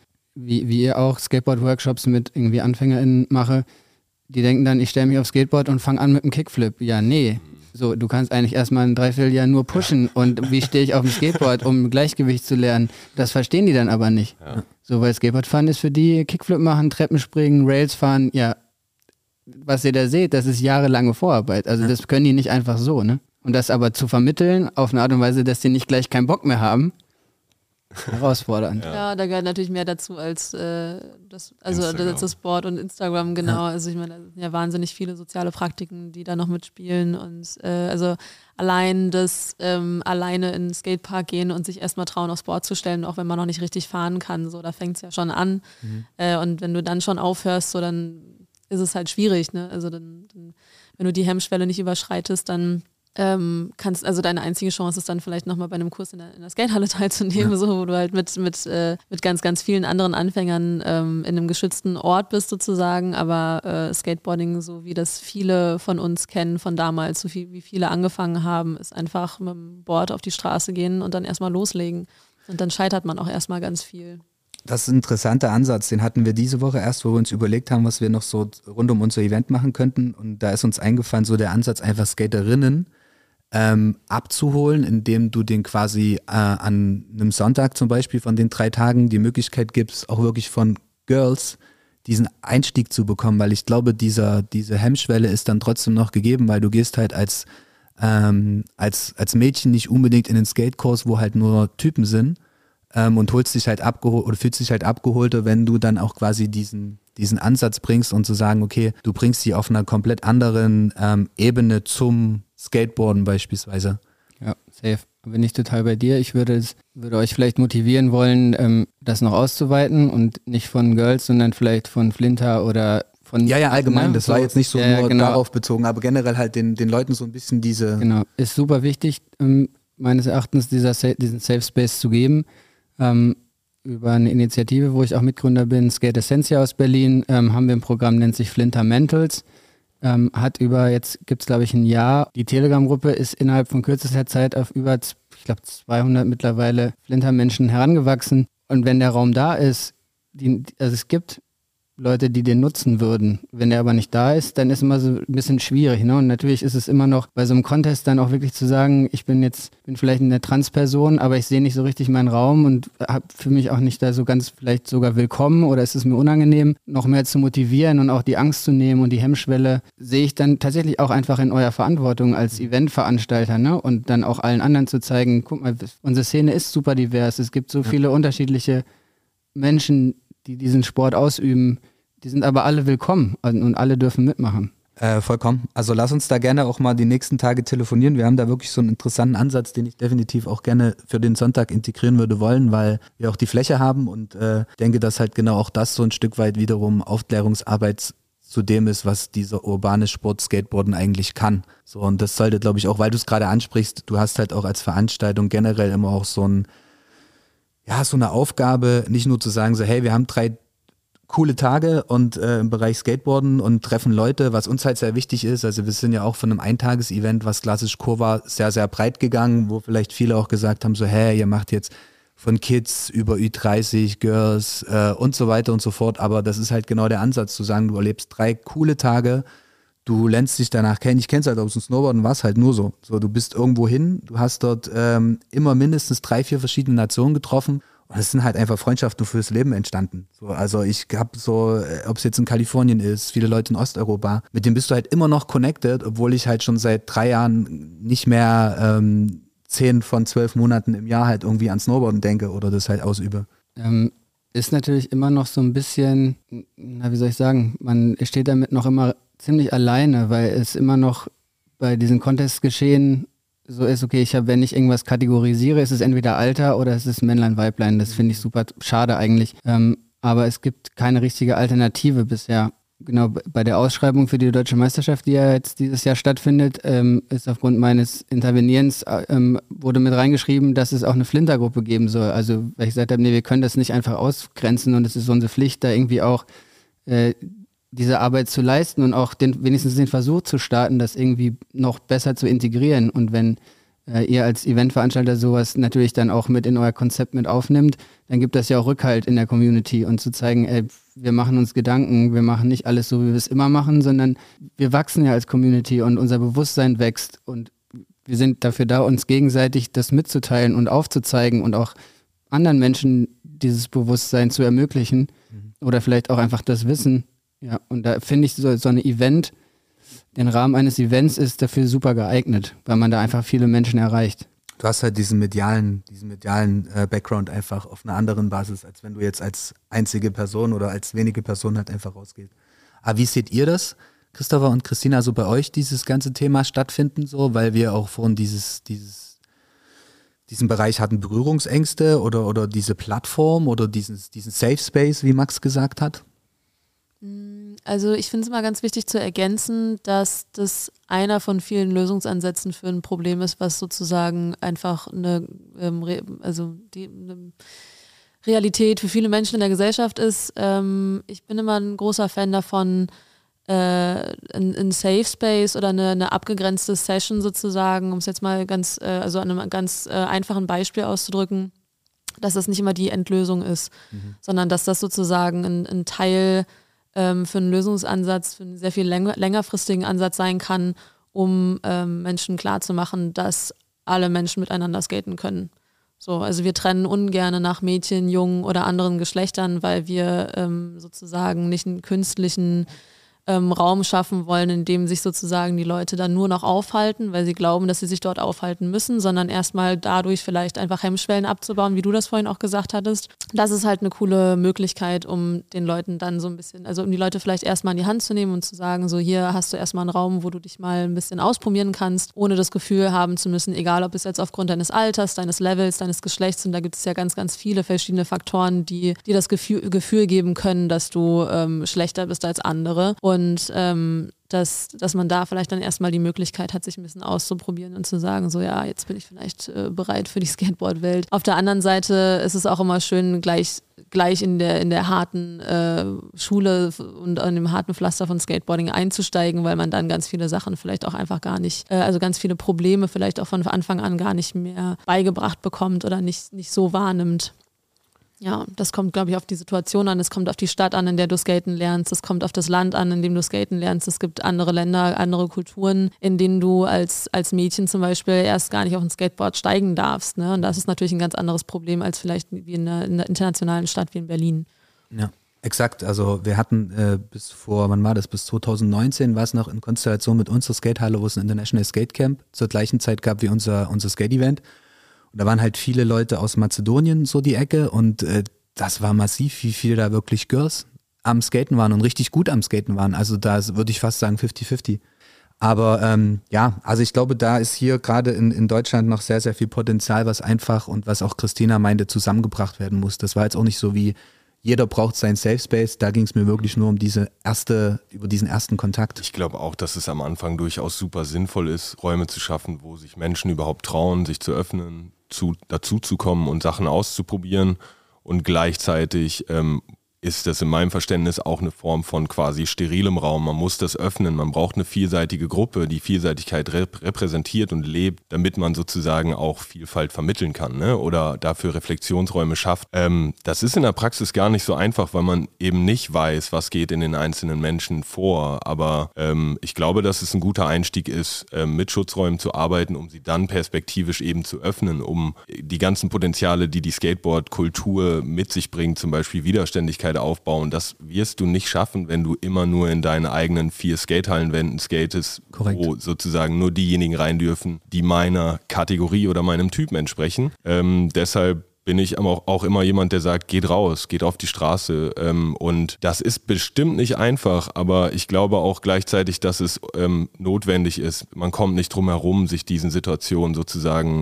wie ihr auch Skateboard-Workshops mit irgendwie AnfängerInnen mache, die denken dann, ich stelle mich aufs Skateboard und fange an mit einem Kickflip. Ja, nee. So, du kannst eigentlich erstmal ein Dreivierteljahr nur pushen und wie stehe ich auf dem Skateboard, um Gleichgewicht zu lernen. Das verstehen die dann aber nicht. Ja. So, weil Skateboardfahren ist für die Kickflip machen, Treppen springen, Rails fahren, ja, was ihr da seht, das ist jahrelange Vorarbeit. Also das können die nicht einfach so, ne? Und das aber zu vermitteln auf eine Art und Weise, dass die nicht gleich keinen Bock mehr haben, herausfordernd. Ja, da gehört natürlich mehr dazu als das Board und Instagram, genau. Ja. Also ich meine, da sind ja wahnsinnig viele soziale Praktiken, die da noch mitspielen und also alleine in den Skatepark gehen und sich erstmal trauen, aufs Board zu stellen, auch wenn man noch nicht richtig fahren kann, so, da fängt es ja schon an. Und wenn du dann schon aufhörst, so, dann ist es halt schwierig, ne? Also dann, wenn du die Hemmschwelle nicht überschreitest, dann also deine einzige Chance ist dann vielleicht nochmal bei einem Kurs in der Skatehalle teilzunehmen, so, wo du halt mit ganz, ganz vielen anderen Anfängern in einem geschützten Ort bist sozusagen, aber Skateboarding, so wie das viele von uns kennen von damals, wie viele angefangen haben, ist einfach mit dem Board auf die Straße gehen und dann erstmal loslegen und dann scheitert man auch erstmal ganz viel. Das ist ein interessanter Ansatz, den hatten wir diese Woche erst, wo wir uns überlegt haben, was wir noch so rund um unser Event machen könnten und da ist uns eingefallen, so der Ansatz, einfach Skaterinnen abzuholen, indem du den quasi an einem Sonntag zum Beispiel von den 3 Tagen die Möglichkeit gibst, auch wirklich von Girls diesen Einstieg zu bekommen, weil ich glaube, diese Hemmschwelle ist dann trotzdem noch gegeben, weil du gehst halt als als Mädchen nicht unbedingt in den Skatekurs, wo halt nur Typen sind, und holst dich halt abgeholt oder fühlst dich halt abgeholter, wenn du dann auch quasi diesen Ansatz bringst und zu sagen, okay, du bringst sie auf einer komplett anderen Ebene zum Skateboarden beispielsweise. Ja, safe. Bin ich total bei dir. Ich würde euch vielleicht motivieren wollen, das noch auszuweiten und nicht von Girls, sondern vielleicht von Flinter oder von... Ja, allgemein. Das war jetzt nicht so nur genau. darauf bezogen, aber generell halt den Leuten so ein bisschen diese... Genau, ist super wichtig, meines Erachtens diesen Safe Space zu geben. Über eine Initiative, wo ich auch Mitgründer bin, Skate Essentia aus Berlin, haben wir ein Programm, nennt sich Flinter Mentals. Jetzt gibt es glaube ich ein Jahr. Die Telegram-Gruppe ist innerhalb von kürzester Zeit auf über, ich glaube 200 mittlerweile Flinter-Menschen herangewachsen. Und wenn der Raum da ist, also es gibt Leute, die den nutzen würden. Wenn der aber nicht da ist, dann ist immer so ein bisschen schwierig. Ne? Und natürlich ist es immer noch bei so einem Contest dann auch wirklich zu sagen, ich bin vielleicht eine Transperson, aber ich sehe nicht so richtig meinen Raum und habe für mich auch nicht da so ganz vielleicht sogar willkommen oder ist es mir unangenehm, noch mehr zu motivieren und auch die Angst zu nehmen und die Hemmschwelle sehe ich dann tatsächlich auch einfach in eurer Verantwortung als Eventveranstalter, ne? Und dann auch allen anderen zu zeigen, guck mal, unsere Szene ist super divers, es gibt so viele unterschiedliche Menschen, die diesen Sport ausüben, die sind aber alle willkommen und alle dürfen mitmachen. Vollkommen. Also lass uns da gerne auch mal die nächsten Tage telefonieren. Wir haben da wirklich so einen interessanten Ansatz, den ich definitiv auch gerne für den Sonntag integrieren würde wollen, weil wir auch die Fläche haben und denke, dass halt genau auch das so ein Stück weit wiederum Aufklärungsarbeit zu dem ist, was dieser urbane Sport Skateboarden eigentlich kann. So, und das sollte, glaube ich, auch, weil du es gerade ansprichst, du hast halt auch als Veranstaltung generell immer auch so eine Aufgabe, nicht nur zu sagen, so, hey, wir haben 3 coole Tage und im Bereich Skateboarden und treffen Leute, was uns halt sehr wichtig ist. Also wir sind ja auch von einem Eintages-Event, was klassisch Chor war, sehr, sehr breit gegangen, wo vielleicht viele auch gesagt haben, so, hey, ihr macht jetzt von Kids über Ü30, Girls und so weiter und so fort. Aber das ist halt genau der Ansatz, zu sagen, du erlebst 3 coole Tage, du lernst dich danach kennen. Ich kenne es halt aus dem Snowboarden, war es halt nur so. So, du bist irgendwo hin, du hast dort immer mindestens 3, 4 verschiedene Nationen getroffen. Und es sind halt einfach Freundschaften fürs Leben entstanden. So, also ich habe so, ob es jetzt in Kalifornien ist, viele Leute in Osteuropa, mit denen bist du halt immer noch connected, obwohl ich halt schon seit 3 Jahren nicht mehr 10 von 12 Monaten im Jahr halt irgendwie an Snowboarden denke oder das halt ausübe. Ist natürlich immer noch so ein bisschen, wie soll ich sagen, man steht damit noch immer ziemlich alleine, weil es immer noch bei diesen Contests geschehen so ist, okay, wenn ich irgendwas kategorisiere, ist es entweder Alter oder es ist Männlein, Weiblein. Das finde ich super schade eigentlich. Aber es gibt keine richtige Alternative bisher. Genau, bei der Ausschreibung für die Deutsche Meisterschaft, die ja jetzt dieses Jahr stattfindet, ist aufgrund meines Intervenierens, wurde mit reingeschrieben, dass es auch eine Flintergruppe geben soll. Also, weil ich gesagt habe, nee, wir können das nicht einfach ausgrenzen und es ist unsere Pflicht, da irgendwie auch diese Arbeit zu leisten und auch wenigstens den Versuch zu starten, das irgendwie noch besser zu integrieren. Und wenn ihr als Eventveranstalter sowas natürlich dann auch mit in euer Konzept mit aufnimmt, dann gibt das ja auch Rückhalt in der Community und zu zeigen, wir machen uns Gedanken, wir machen nicht alles so, wie wir es immer machen, sondern wir wachsen ja als Community und unser Bewusstsein wächst und wir sind dafür da, uns gegenseitig das mitzuteilen und aufzuzeigen und auch anderen Menschen dieses Bewusstsein zu ermöglichen oder vielleicht auch einfach das Wissen. Ja, und da finde ich so eine Event, den Rahmen eines Events ist dafür super geeignet, weil man da einfach viele Menschen erreicht. Du hast halt diesen medialen Background einfach auf einer anderen Basis, als wenn du jetzt als einzige Person oder als wenige Person halt einfach rausgehst. Aber wie seht ihr das, Christopher und Christina, so bei euch dieses ganze Thema stattfinden so, weil wir auch vorhin diesen Bereich hatten, Berührungsängste oder diese Plattform oder diesen Safe Space, wie Max gesagt hat? Also ich finde es immer ganz wichtig zu ergänzen, dass das einer von vielen Lösungsansätzen für ein Problem ist, was sozusagen einfach eine Realität für viele Menschen in der Gesellschaft ist. Ich bin immer ein großer Fan davon, ein Safe Space oder eine abgegrenzte Session sozusagen, um es jetzt mal an einem ganz einfachen Beispiel auszudrücken, dass das nicht immer die Endlösung ist, sondern dass das sozusagen ein Teil für einen Lösungsansatz, für einen sehr viel längerfristigen Ansatz sein kann, um Menschen klarzumachen, dass alle Menschen miteinander skaten können. So, also wir trennen ungern nach Mädchen, Jungen oder anderen Geschlechtern, weil wir sozusagen nicht einen künstlichen Raum schaffen wollen, in dem sich sozusagen die Leute dann nur noch aufhalten, weil sie glauben, dass sie sich dort aufhalten müssen, sondern erstmal dadurch vielleicht einfach Hemmschwellen abzubauen, wie du das vorhin auch gesagt hattest. Das ist halt eine coole Möglichkeit, um den Leuten dann so ein bisschen, also um die Leute vielleicht erstmal in die Hand zu nehmen und zu sagen, so hier hast du erstmal einen Raum, wo du dich mal ein bisschen ausprobieren kannst, ohne das Gefühl haben zu müssen, egal ob es jetzt aufgrund deines Alters, deines Levels, deines Geschlechts, und da gibt es ja ganz, ganz viele verschiedene Faktoren, die dir das Gefühl geben können, dass du schlechter bist als andere. Und dass man da vielleicht dann erstmal die Möglichkeit hat, sich ein bisschen auszuprobieren und zu sagen, so ja, jetzt bin ich vielleicht bereit für die Skateboard-Welt. Auf der anderen Seite ist es auch immer schön, gleich in der harten Schule und an dem harten Pflaster von Skateboarding einzusteigen, weil man dann ganz viele Sachen vielleicht auch einfach gar nicht, also ganz viele Probleme vielleicht auch von Anfang an gar nicht mehr beigebracht bekommt oder nicht so wahrnimmt. Ja, das kommt, glaube ich, auf die Situation an, es kommt auf die Stadt an, in der du skaten lernst, es kommt auf das Land an, in dem du skaten lernst. Es gibt andere Länder, andere Kulturen, in denen du als Mädchen zum Beispiel erst gar nicht auf ein Skateboard steigen darfst. Ne? Und das ist natürlich ein ganz anderes Problem als vielleicht wie in einer internationalen Stadt wie in Berlin. Ja, exakt. Also wir hatten bis 2019 war es noch in Konstellation mit unserer Skatehalle, wo es ein International Skate Camp zur gleichen Zeit gab wie unser Skate-Event. Und da waren halt viele Leute aus Mazedonien, so die Ecke, und das war massiv, wie viele da wirklich Girls am Skaten waren und richtig gut am Skaten waren. Also da würde ich fast sagen 50-50. Aber ja, also ich glaube, da ist hier gerade in Deutschland noch sehr, sehr viel Potenzial, was einfach und was auch Christina meinte, zusammengebracht werden muss. Das war jetzt auch nicht so wie, jeder braucht seinen Safe Space, da ging es mir wirklich nur um diesen ersten Kontakt. Ich glaube auch, dass es am Anfang durchaus super sinnvoll ist, Räume zu schaffen, wo sich Menschen überhaupt trauen, sich zu öffnen, dazu zu kommen und Sachen auszuprobieren, und gleichzeitig ist das in meinem Verständnis auch eine Form von quasi sterilem Raum. Man muss das öffnen, man braucht eine vielseitige Gruppe, die Vielseitigkeit repräsentiert und lebt, damit man sozusagen auch Vielfalt vermitteln kann, ne? Oder dafür Reflexionsräume schafft. Das ist in der Praxis gar nicht so einfach, weil man eben nicht weiß, was geht in den einzelnen Menschen vor. Aber ich glaube, dass es ein guter Einstieg ist, mit Schutzräumen zu arbeiten, um sie dann perspektivisch eben zu öffnen, um die ganzen Potenziale, die Skateboard-Kultur mit sich bringt, zum Beispiel Widerständigkeit aufbauen, das wirst du nicht schaffen, wenn du immer nur in deinen eigenen 4 Skatehallenwänden skatest, Korrekt. Wo sozusagen nur diejenigen rein dürfen, die meiner Kategorie oder meinem Typen entsprechen. Deshalb bin ich aber auch immer jemand, der sagt, geht raus, geht auf die Straße. Und das ist bestimmt nicht einfach, aber ich glaube auch gleichzeitig, dass es notwendig ist. Man kommt nicht drum herum, sich diesen Situationen sozusagen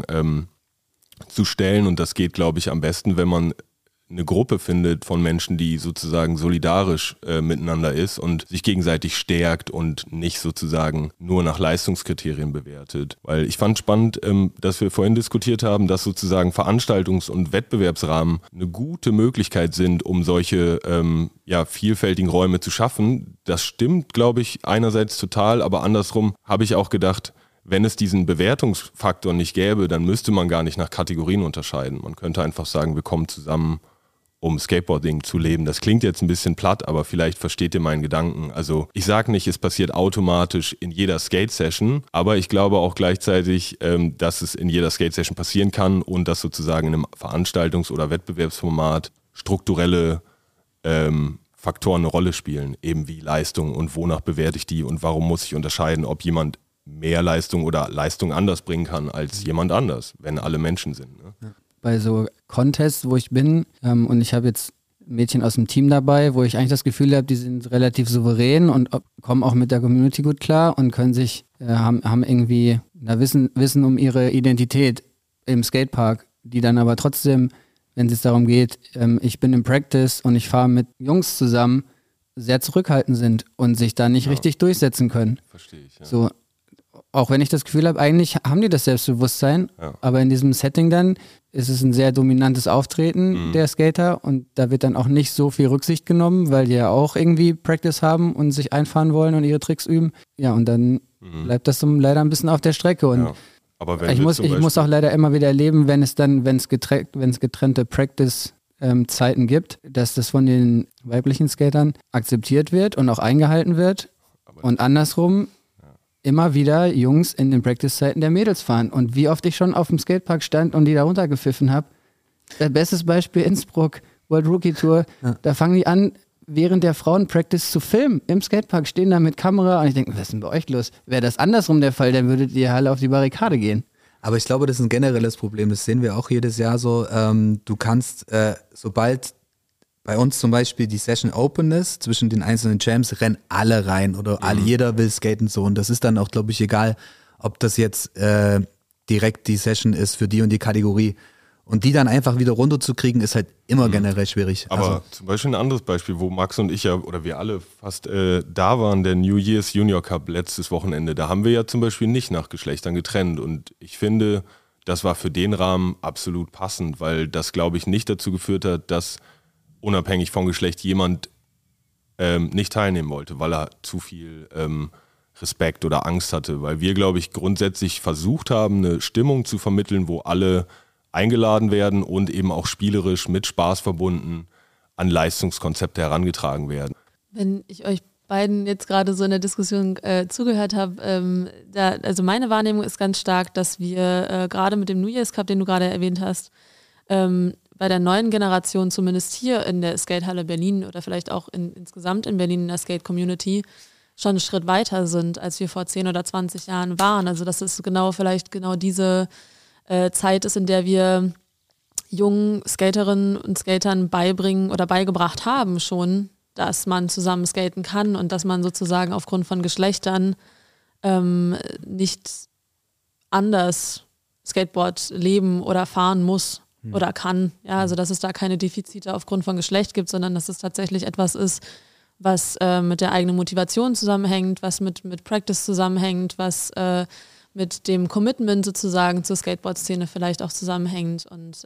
zu stellen, und das geht, glaube ich, am besten, wenn man eine Gruppe findet von Menschen, die sozusagen solidarisch miteinander ist und sich gegenseitig stärkt und nicht sozusagen nur nach Leistungskriterien bewertet. Weil ich fand spannend, dass wir vorhin diskutiert haben, dass sozusagen Veranstaltungs- und Wettbewerbsrahmen eine gute Möglichkeit sind, um solche vielfältigen Räume zu schaffen. Das stimmt, glaube ich, einerseits total, aber andersrum habe ich auch gedacht, wenn es diesen Bewertungsfaktor nicht gäbe, dann müsste man gar nicht nach Kategorien unterscheiden. Man könnte einfach sagen, wir kommen zusammen, um Skateboarding zu leben. Das klingt jetzt ein bisschen platt, aber vielleicht versteht ihr meinen Gedanken. Also ich sage nicht, es passiert automatisch in jeder Skate-Session, aber ich glaube auch gleichzeitig, dass es in jeder Skate-Session passieren kann und dass sozusagen in einem Veranstaltungs- oder Wettbewerbsformat strukturelle Faktoren eine Rolle spielen, eben wie Leistung und wonach bewerte ich die und warum muss ich unterscheiden, ob jemand mehr Leistung oder Leistung anders bringen kann als jemand anders, wenn alle Menschen sind. Ne? Ja. Bei so Contests, wo ich bin, und ich habe jetzt Mädchen aus dem Team dabei, wo ich eigentlich das Gefühl habe, die sind relativ souverän und kommen auch mit der Community gut klar und können sich, haben irgendwie Wissen um ihre Identität im Skatepark, die dann aber trotzdem, wenn es darum geht, ich bin im Practice und ich fahre mit Jungs zusammen, sehr zurückhaltend sind und sich da nicht richtig durchsetzen können. Verstehe ich, ja. So, auch wenn ich das Gefühl habe, eigentlich haben die das Selbstbewusstsein, aber in diesem Setting dann ist es ein sehr dominantes Auftreten der Skater und da wird dann auch nicht so viel Rücksicht genommen, weil die ja auch irgendwie Practice haben und sich einfahren wollen und ihre Tricks üben. Ja, und dann bleibt das so leider ein bisschen auf der Strecke. Und aber wenn ich muss auch leider immer wieder erleben, wenn es getrennte Practice-Zeiten gibt, dass das von den weiblichen Skatern akzeptiert wird und auch eingehalten wird und andersrum immer wieder Jungs in den Practice-Zeiten der Mädels fahren. Und wie oft ich schon auf dem Skatepark stand und die da runtergepfiffen habe. Bestes Beispiel Innsbruck, World Rookie Tour. Ja. Da fangen die an, während der Frauenpractice zu filmen. Im Skatepark stehen da mit Kamera und ich denke, was ist denn bei euch los? Wäre das andersrum der Fall, dann würdet ihr alle auf die Barrikade gehen. Aber ich glaube, das ist ein generelles Problem. Das sehen wir auch jedes Jahr so. Du kannst, sobald bei uns zum Beispiel die Session open ist, zwischen den einzelnen Champs, rennen alle rein oder jeder will skaten so. Und das ist dann auch, glaube ich, egal, ob das jetzt direkt die Session ist für die und die Kategorie. Und die dann einfach wieder runterzukriegen, ist halt immer generell schwierig. Aber zum Beispiel ein anderes Beispiel, wo Max und ich ja, oder wir alle fast da waren, der New Year's Junior Cup letztes Wochenende, da haben wir ja zum Beispiel nicht nach Geschlechtern getrennt. Und ich finde, das war für den Rahmen absolut passend, weil das, glaube ich, nicht dazu geführt hat, dass unabhängig vom Geschlecht jemand nicht teilnehmen wollte, weil er zu viel Respekt oder Angst hatte. Weil wir, glaube ich, grundsätzlich versucht haben, eine Stimmung zu vermitteln, wo alle eingeladen werden und eben auch spielerisch mit Spaß verbunden an Leistungskonzepte herangetragen werden. Wenn ich euch beiden jetzt gerade so in der Diskussion zugehört habe, also meine Wahrnehmung ist ganz stark, dass wir gerade mit dem New Year's Cup, den du gerade erwähnt hast, bei der neuen Generation, zumindest hier in der Skatehalle Berlin oder vielleicht auch insgesamt in Berlin in der Skate-Community, schon einen Schritt weiter sind, als wir vor 10 oder 20 Jahren waren. Also das ist vielleicht genau diese Zeit ist, in der wir jungen Skaterinnen und Skatern beibringen oder beigebracht haben schon, dass man zusammen skaten kann und dass man sozusagen aufgrund von Geschlechtern nicht anders Skateboard leben oder fahren muss oder kann. Ja, also dass es da keine Defizite aufgrund von Geschlecht gibt, sondern dass es tatsächlich etwas ist, was mit der eigenen Motivation zusammenhängt, was mit Practice zusammenhängt, was mit dem Commitment sozusagen zur Skateboard-Szene vielleicht auch zusammenhängt. Und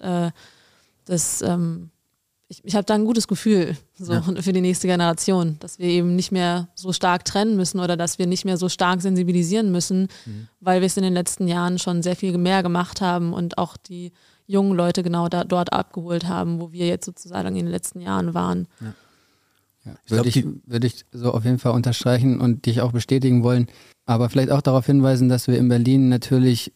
ich habe da ein gutes Gefühl für die nächste Generation, dass wir eben nicht mehr so stark trennen müssen oder dass wir nicht mehr so stark sensibilisieren müssen, weil wir es in den letzten Jahren schon sehr viel mehr gemacht haben und auch die jungen Leute genau dort abgeholt haben, wo wir jetzt sozusagen in den letzten Jahren waren. Ja. Ja, würde ich so auf jeden Fall unterstreichen und dich auch bestätigen wollen. Aber vielleicht auch darauf hinweisen, dass wir in Berlin natürlich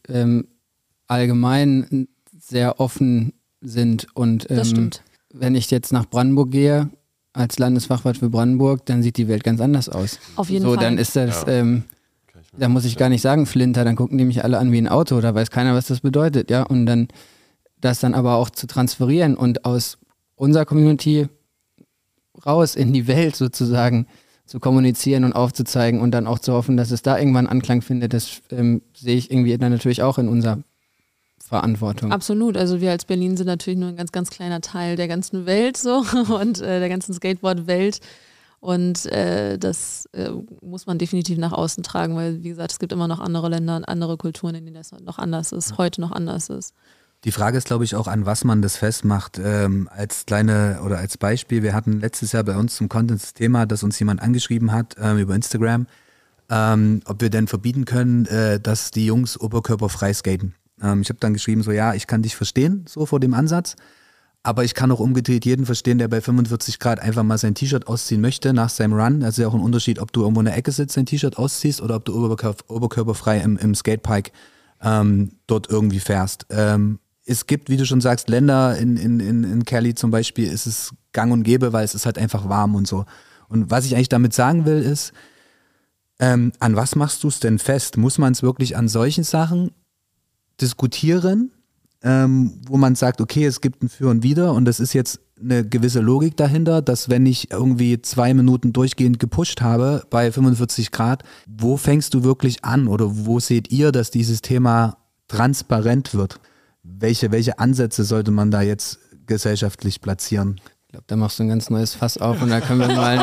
allgemein sehr offen sind. Und das stimmt. Wenn ich jetzt nach Brandenburg gehe, als Landesfachwart für Brandenburg, dann sieht die Welt ganz anders aus. Auf jeden Fall. Dann ist das, da muss ich gar nicht sagen Flinter, dann gucken die mich alle an wie ein Auto, da weiß keiner, was das bedeutet. Ja? Und dann das dann aber auch zu transferieren und aus unserer Community raus in die Welt sozusagen zu kommunizieren und aufzuzeigen und dann auch zu hoffen, dass es da irgendwann Anklang findet, das sehe ich irgendwie dann natürlich auch in unserer Verantwortung. Absolut, also wir als Berlin sind natürlich nur ein ganz, ganz kleiner Teil der ganzen Welt so und der ganzen Skateboard-Welt und das muss man definitiv nach außen tragen, weil wie gesagt, es gibt immer noch andere Länder und andere Kulturen, in denen das noch anders ist, heute noch anders ist. Die Frage ist, glaube ich, auch, an was man das festmacht. Als kleine oder als Beispiel, wir hatten letztes Jahr bei uns zum Content das Thema, dass uns jemand angeschrieben hat über Instagram, ob wir denn verbieten können, dass die Jungs oberkörperfrei skaten. Ich habe dann geschrieben, so ja, ich kann dich verstehen, so vor dem Ansatz, aber ich kann auch umgedreht jeden verstehen, der bei 45 Grad einfach mal sein T-Shirt ausziehen möchte nach seinem Run. Also ja auch ein Unterschied, ob du irgendwo in der Ecke sitzt, dein T-Shirt ausziehst oder ob du oberkörperfrei im Skatepark dort irgendwie fährst. Es gibt, wie du schon sagst, Länder in Cali zum Beispiel, ist es gang und gäbe, weil es ist halt einfach warm und so. Und was ich eigentlich damit sagen will, ist, an was machst du es denn fest? Muss man es wirklich an solchen Sachen diskutieren, wo man sagt, okay, es gibt ein Für und Wider und es ist jetzt eine gewisse Logik dahinter, dass wenn ich irgendwie 2 Minuten durchgehend gepusht habe bei 45 Grad, wo fängst du wirklich an oder wo seht ihr, dass dieses Thema transparent wird? Welche Ansätze sollte man da jetzt gesellschaftlich platzieren? Ich glaube, da machst du ein ganz neues Fass auf und da können wir mal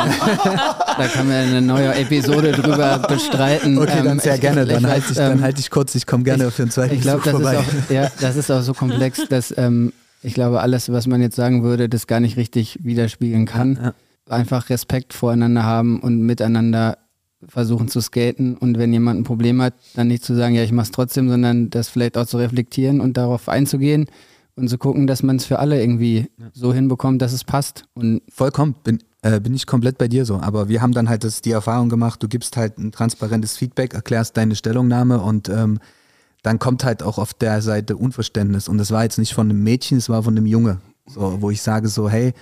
eine neue Episode drüber bestreiten. Okay, dann sehr gerne. Dann halte ich kurz, ich komme gerne für einen zweiten Besuch vorbei. Das ist auch so komplex, dass ich glaube, alles, was man jetzt sagen würde, das gar nicht richtig widerspiegeln kann. Ja. Einfach Respekt voreinander haben und miteinander versuchen zu skaten und wenn jemand ein Problem hat, dann nicht zu sagen, ja, ich mach's trotzdem, sondern das vielleicht auch zu reflektieren und darauf einzugehen und zu gucken, dass man es für alle irgendwie so hinbekommt, dass es passt. Und vollkommen, bin ich komplett bei dir so, aber wir haben dann halt die Erfahrung gemacht, du gibst halt ein transparentes Feedback, erklärst deine Stellungnahme und dann kommt halt auch auf der Seite Unverständnis und das war jetzt nicht von einem Mädchen, es war von einem Junge, so, wo ich sage so, hey,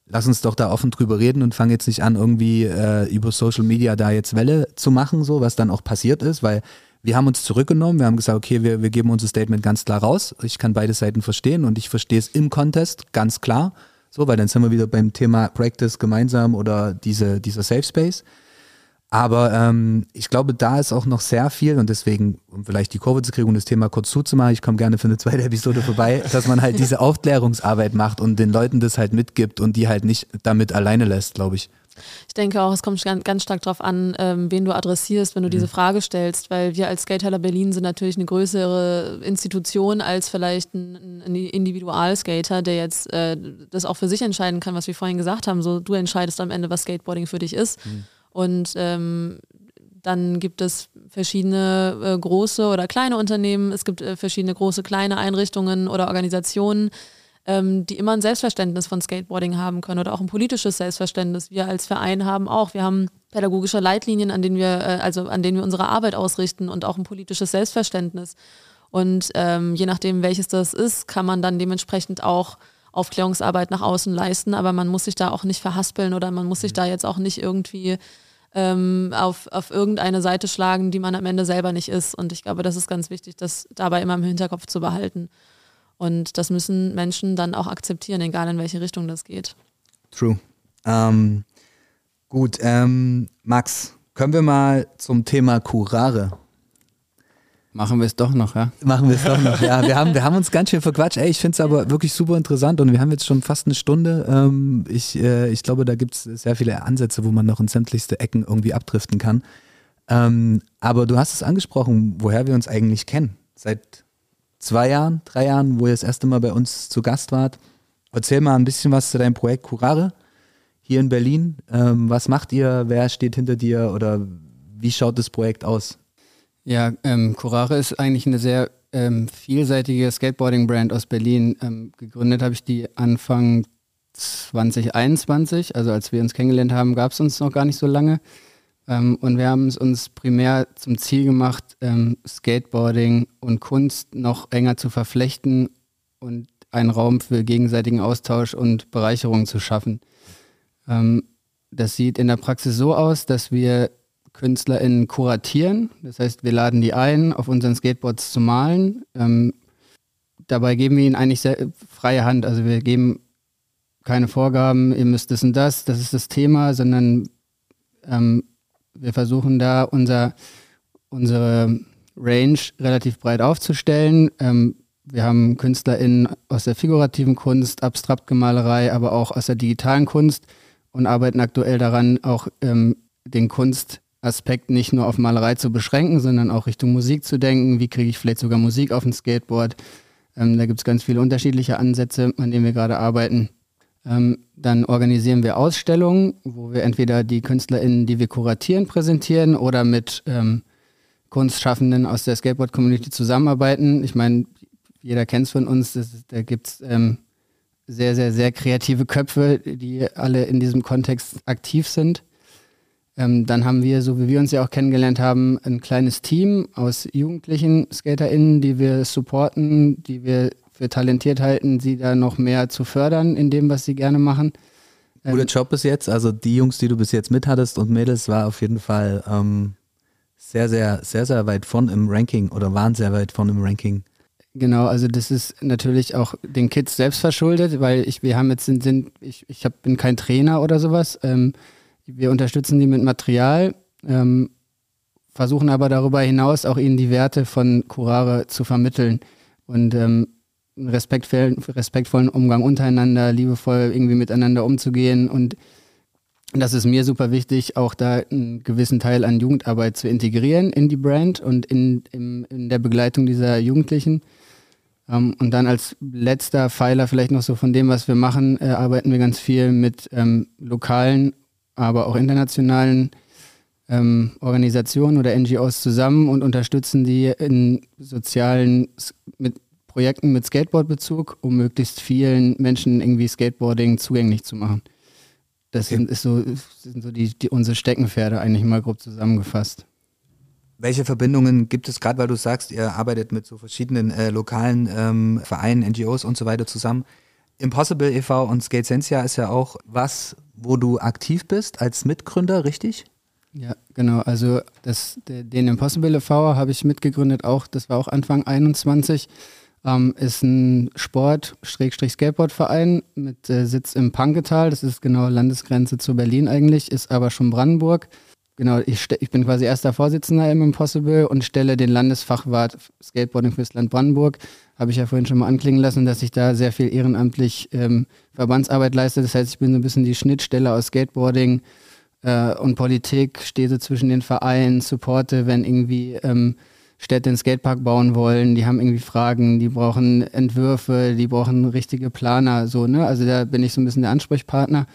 lass uns doch da offen drüber reden und fang jetzt nicht an, irgendwie über Social Media da jetzt Welle zu machen, so, was dann auch passiert ist, weil wir haben uns zurückgenommen, wir haben gesagt, okay, wir geben unser Statement ganz klar raus. Ich kann beide Seiten verstehen und ich verstehe es im Contest ganz klar, so, weil dann sind wir wieder beim Thema Practice gemeinsam oder dieser Safe Space. Aber ich glaube, da ist auch noch sehr viel und deswegen, um vielleicht die Kurve zu kriegen und das Thema kurz zuzumachen, ich komme gerne für eine zweite Episode vorbei, dass man halt diese Aufklärungsarbeit macht und den Leuten das halt mitgibt und die halt nicht damit alleine lässt, glaube ich. Ich denke auch, es kommt ganz stark darauf an, wen du adressierst, wenn du diese Frage stellst, weil wir als Skatehalle Berlin sind natürlich eine größere Institution als vielleicht ein Individualskater, der jetzt das auch für sich entscheiden kann, was wir vorhin gesagt haben, so du entscheidest am Ende, was Skateboarding für dich ist. Und dann gibt es verschiedene große oder kleine Unternehmen, es gibt verschiedene große, kleine Einrichtungen oder Organisationen, die immer ein Selbstverständnis von Skateboarding haben können oder auch ein politisches Selbstverständnis. Wir als Verein haben auch, wir haben pädagogische Leitlinien, an denen wir unsere Arbeit ausrichten und auch ein politisches Selbstverständnis. Und je nachdem, welches das ist, kann man dann dementsprechend auch Aufklärungsarbeit nach außen leisten, aber man muss sich da auch nicht verhaspeln oder man muss sich da jetzt auch nicht irgendwie auf irgendeine Seite schlagen, die man am Ende selber nicht ist. Und ich glaube, das ist ganz wichtig, das dabei immer im Hinterkopf zu behalten. Und das müssen Menschen dann auch akzeptieren, egal in welche Richtung das geht. True. Gut, Max, können wir mal zum Thema Curare? Machen wir es doch noch, ja? Machen wir es doch noch, ja. Wir haben uns ganz schön verquatscht. Ey, ich finde es aber wirklich super interessant und wir haben jetzt schon fast eine Stunde. Ich glaube, da gibt es sehr viele Ansätze, wo man noch in sämtlichste Ecken irgendwie abdriften kann. Aber du hast es angesprochen, woher wir uns eigentlich kennen. Seit 2 Jahren, 3 Jahren, wo ihr das erste Mal bei uns zu Gast wart. Erzähl mal ein bisschen was zu deinem Projekt Curare hier in Berlin. Was macht ihr? Wer steht hinter dir? Oder wie schaut das Projekt aus? Ja, Curare ist eigentlich eine sehr vielseitige Skateboarding-Brand aus Berlin. Gegründet habe ich die Anfang 2021, also als wir uns kennengelernt haben, gab es uns noch gar nicht so lange. Und wir haben es uns primär zum Ziel gemacht, Skateboarding und Kunst noch enger zu verflechten und einen Raum für gegenseitigen Austausch und Bereicherung zu schaffen. Das sieht in der Praxis so aus, dass wir KünstlerInnen kuratieren. Das heißt, wir laden die ein, auf unseren Skateboards zu malen. Dabei geben wir ihnen eigentlich sehr freie Hand. Also wir geben keine Vorgaben, ihr müsst das und das ist das Thema, sondern wir versuchen da unsere Range relativ breit aufzustellen. Wir haben KünstlerInnen aus der figurativen Kunst, Abstraktmalerei, aber auch aus der digitalen Kunst und arbeiten aktuell daran, auch den Kunstaspekt nicht nur auf Malerei zu beschränken, sondern auch Richtung Musik zu denken. Wie kriege ich vielleicht sogar Musik auf ein Skateboard? Da gibt es ganz viele unterschiedliche Ansätze, an denen wir gerade arbeiten. Dann organisieren wir Ausstellungen, wo wir entweder die KünstlerInnen, die wir kuratieren, präsentieren oder mit Kunstschaffenden aus der Skateboard-Community zusammenarbeiten. Ich meine, jeder kennt es von uns, da gibt es sehr, sehr, sehr kreative Köpfe, die alle in diesem Kontext aktiv sind. Dann haben wir, so wie wir uns ja auch kennengelernt haben, ein kleines Team aus jugendlichen SkaterInnen, die wir supporten, die wir für talentiert halten, sie da noch mehr zu fördern in dem, was sie gerne machen. Guter Job bis jetzt. Also die Jungs, die du bis jetzt mit hattest und Mädels, war auf jeden Fall sehr, sehr, sehr, sehr weit vorn im Ranking oder waren sehr weit vorn im Ranking. Genau, also das ist natürlich auch den Kids selbst verschuldet, weil ich bin kein Trainer oder sowas. Wir unterstützen die mit Material, versuchen aber darüber hinaus auch ihnen die Werte von Curare zu vermitteln und respektvollen Umgang untereinander, liebevoll irgendwie miteinander umzugehen. Und das ist mir super wichtig, auch da einen gewissen Teil an Jugendarbeit zu integrieren in die Brand und in der Begleitung dieser Jugendlichen. Und dann als letzter Pfeiler vielleicht noch so von dem, was wir machen, arbeiten wir ganz viel mit lokalen, aber auch internationalen Organisationen oder NGOs zusammen und unterstützen die in sozialen Projekten mit Skateboard-Bezug, um möglichst vielen Menschen irgendwie Skateboarding zugänglich zu machen. Das sind so unsere Steckenpferde eigentlich mal grob zusammengefasst. Welche Verbindungen gibt es, gerade weil du sagst, ihr arbeitet mit so verschiedenen lokalen Vereinen, NGOs und so weiter zusammen. Impossible e.V. und Skatesensia ist ja auch was, wo du aktiv bist als Mitgründer, richtig? Ja, genau. Also den Impossible e.V. habe ich mitgegründet, das war auch Anfang 21. Ist ein Sport-Skateboard-Verein mit Sitz im Panketal. Das ist genau Landesgrenze zu Berlin eigentlich, ist aber schon Brandenburg. Genau, ich bin quasi erster Vorsitzender im Impossible und stelle den Landesfachwart Skateboarding fürs Land Brandenburg. Habe ich ja vorhin schon mal anklingen lassen, dass ich da sehr viel ehrenamtlich Verbandsarbeit leiste. Das heißt, ich bin so ein bisschen die Schnittstelle aus Skateboarding und Politik, stehe so zwischen den Vereinen, supporte, wenn irgendwie Städte einen Skatepark bauen wollen, die haben irgendwie Fragen, die brauchen Entwürfe, die brauchen richtige Planer, so, ne? Also da bin ich so ein bisschen der Ansprechpartner.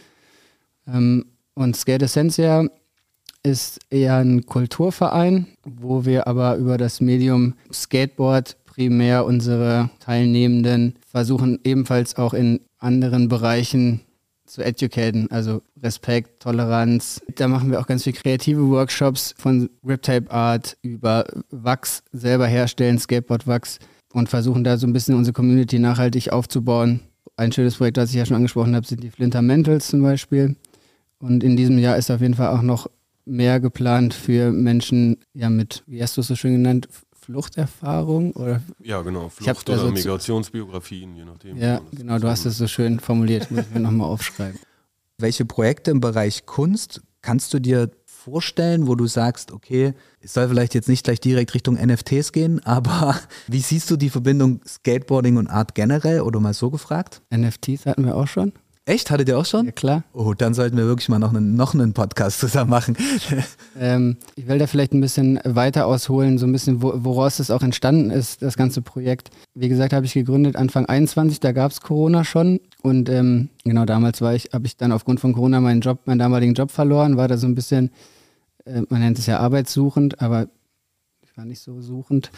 Und Skatesensia ist eher ein Kulturverein, wo wir aber über das Medium Skateboard primär unsere Teilnehmenden versuchen, ebenfalls auch in anderen Bereichen zu educaten, also Respekt, Toleranz. Da machen wir auch ganz viel kreative Workshops von Grip-Tape Art über Wachs selber herstellen, Skateboard-Wachs, und versuchen da so ein bisschen unsere Community nachhaltig aufzubauen. Ein schönes Projekt, das ich ja schon angesprochen habe, sind die Flintermentals zum Beispiel. Und in diesem Jahr ist auf jeden Fall auch noch mehr geplant für Menschen ja mit, wie hast du es so schön genannt, Fluchterfahrung? Oder? Ja, genau, Flucht oder Migrationsbiografien, je nachdem. Ja, genau, du hast es so schön formuliert, muss ich mir nochmal aufschreiben. Welche Projekte im Bereich Kunst kannst du dir vorstellen, wo du sagst, okay, es soll vielleicht jetzt nicht gleich direkt Richtung NFTs gehen, aber wie siehst du die Verbindung Skateboarding und Art generell, oder mal so gefragt? NFTs hatten wir auch schon. Echt? Hattet ihr auch schon? Ja, klar. Oh, dann sollten wir wirklich mal noch einen Podcast zusammen machen. Ich will da vielleicht ein bisschen weiter ausholen, so ein bisschen, woraus das auch entstanden ist, das ganze Projekt. Wie gesagt, habe ich gegründet Anfang 21, da gab es Corona schon. Und genau damals habe ich dann aufgrund von Corona meinen damaligen Job verloren, war da so ein bisschen, man nennt es ja arbeitssuchend, aber ich war nicht so suchend.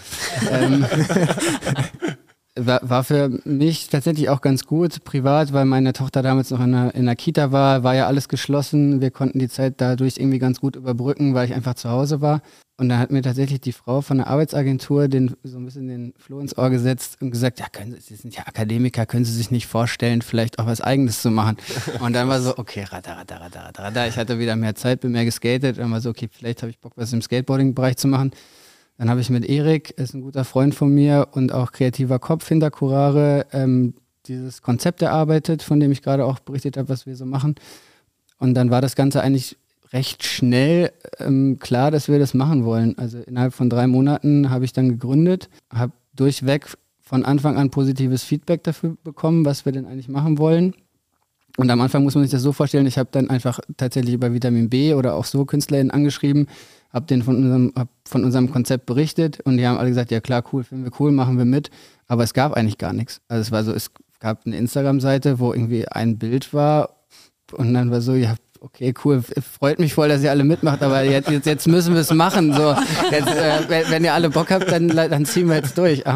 War für mich tatsächlich auch ganz gut, privat, weil meine Tochter damals noch in der Kita war ja alles geschlossen. Wir konnten die Zeit dadurch irgendwie ganz gut überbrücken, weil ich einfach zu Hause war. Und dann hat mir tatsächlich die Frau von der Arbeitsagentur so ein bisschen den Floh ins Ohr gesetzt und gesagt, ja, Sie sind ja Akademiker, können Sie sich nicht vorstellen, vielleicht auch was Eigenes zu machen. Und dann war so, okay, radar. Ich hatte wieder mehr Zeit, bin mehr geskatet. Dann war so, okay, vielleicht habe ich Bock, was im Skateboarding-Bereich zu machen. Dann habe ich mit Erik, ist ein guter Freund von mir und auch kreativer Kopf hinter Curare, dieses Konzept erarbeitet, von dem ich gerade auch berichtet habe, was wir so machen. Und dann war das Ganze eigentlich recht schnell klar, dass wir das machen wollen. Also innerhalb von 3 Monaten habe ich dann gegründet, habe durchweg von Anfang an positives Feedback dafür bekommen, was wir denn eigentlich machen wollen. Und am Anfang muss man sich das so vorstellen, ich habe dann einfach tatsächlich über Vitamin B oder auch so KünstlerInnen angeschrieben, habe von unserem Konzept berichtet und die haben alle gesagt, ja klar, cool, finden wir cool, machen wir mit. Aber es gab eigentlich gar nichts. Also es war so, es gab eine Instagram-Seite, wo irgendwie ein Bild war und dann war so, ja, okay, cool, freut mich voll, dass ihr alle mitmacht, aber jetzt müssen wir es machen. So. Jetzt, wenn ihr alle Bock habt, dann ziehen wir jetzt durch.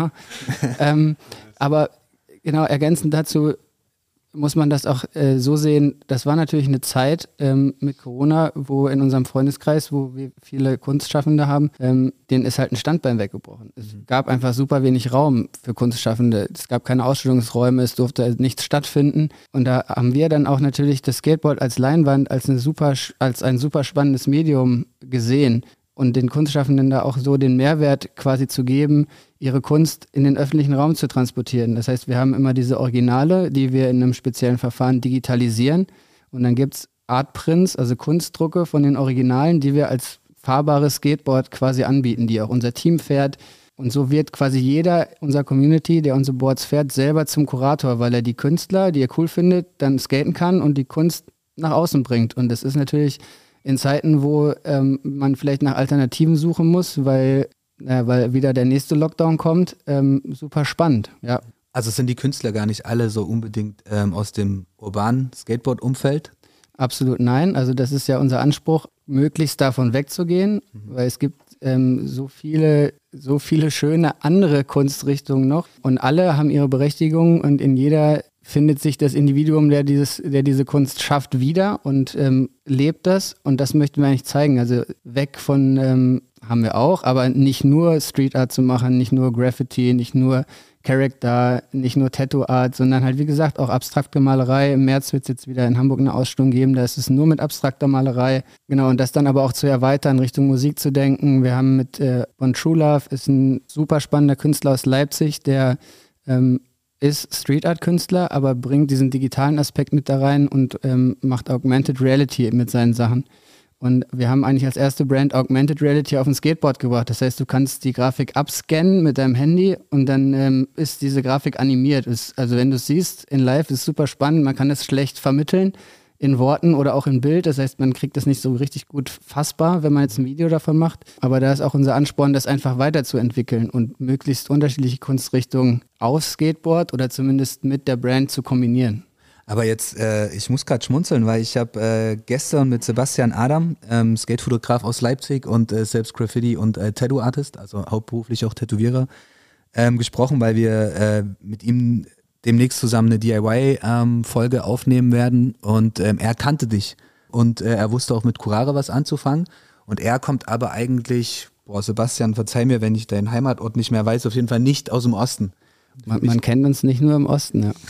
Aber genau, ergänzend dazu muss man das auch so sehen, das war natürlich eine Zeit mit Corona, wo in unserem Freundeskreis, wo wir viele Kunstschaffende haben, denen ist halt ein Standbein weggebrochen. Es gab einfach super wenig Raum für Kunstschaffende. Es gab keine Ausstellungsräume, es durfte nichts stattfinden. Und da haben wir dann auch natürlich das Skateboard als Leinwand, als ein super spannendes Medium gesehen. Und den Kunstschaffenden da auch so den Mehrwert quasi zu geben, ihre Kunst in den öffentlichen Raum zu transportieren. Das heißt, wir haben immer diese Originale, die wir in einem speziellen Verfahren digitalisieren. Und dann gibt es Artprints, also Kunstdrucke von den Originalen, die wir als fahrbares Skateboard quasi anbieten, die auch unser Team fährt. Und so wird quasi jeder unserer Community, der unsere Boards fährt, selber zum Kurator, weil er die Künstler, die er cool findet, dann skaten kann und die Kunst nach außen bringt. Und das ist natürlich in Zeiten, wo man vielleicht nach Alternativen suchen muss, weil wieder der nächste Lockdown kommt, super spannend, ja. Also sind die Künstler gar nicht alle so unbedingt aus dem urbanen Skateboard-Umfeld? Absolut nein. Also das ist ja unser Anspruch, möglichst davon wegzugehen, weil es gibt so viele schöne andere Kunstrichtungen noch und alle haben ihre Berechtigung und in jeder findet sich das Individuum, der diese Kunst schafft, wieder und lebt das. Und das möchten wir eigentlich zeigen. Also weg von, haben wir auch, aber nicht nur Street Art zu machen, nicht nur Graffiti, nicht nur Character, nicht nur Tattoo-Art, sondern halt wie gesagt auch abstrakte Malerei. Im März wird es jetzt wieder in Hamburg eine Ausstellung geben, da ist es nur mit abstrakter Malerei. Genau, und das dann aber auch zu erweitern, Richtung Musik zu denken. Wir haben mit Von True Love, ist ein super spannender Künstler aus Leipzig, der ist Street Art Künstler, aber bringt diesen digitalen Aspekt mit da rein und macht Augmented Reality mit seinen Sachen. Und wir haben eigentlich als erste Brand Augmented Reality auf ein Skateboard gebracht. Das heißt, du kannst die Grafik abscannen mit deinem Handy und dann ist diese Grafik animiert. Also wenn du es siehst in live, ist super spannend. Man kann es schlecht vermitteln in Worten oder auch in Bild. Das heißt, man kriegt das nicht so richtig gut fassbar, wenn man jetzt ein Video davon macht. Aber da ist auch unser Ansporn, das einfach weiterzuentwickeln und möglichst unterschiedliche Kunstrichtungen auf Skateboard oder zumindest mit der Brand zu kombinieren. Aber jetzt, ich muss gerade schmunzeln, weil ich habe gestern mit Sebastian Adam, Skatefotograf aus Leipzig und selbst Graffiti- und Tattoo-Artist, also hauptberuflich auch Tätowierer, gesprochen, weil wir mit ihm demnächst zusammen eine DIY-Folge aufnehmen werden und er kannte dich und er wusste auch mit Curare was anzufangen und er kommt aber eigentlich, Sebastian, verzeih mir, wenn ich deinen Heimatort nicht mehr weiß, auf jeden Fall nicht aus dem Osten. Man kennt uns nicht nur im Osten, ja.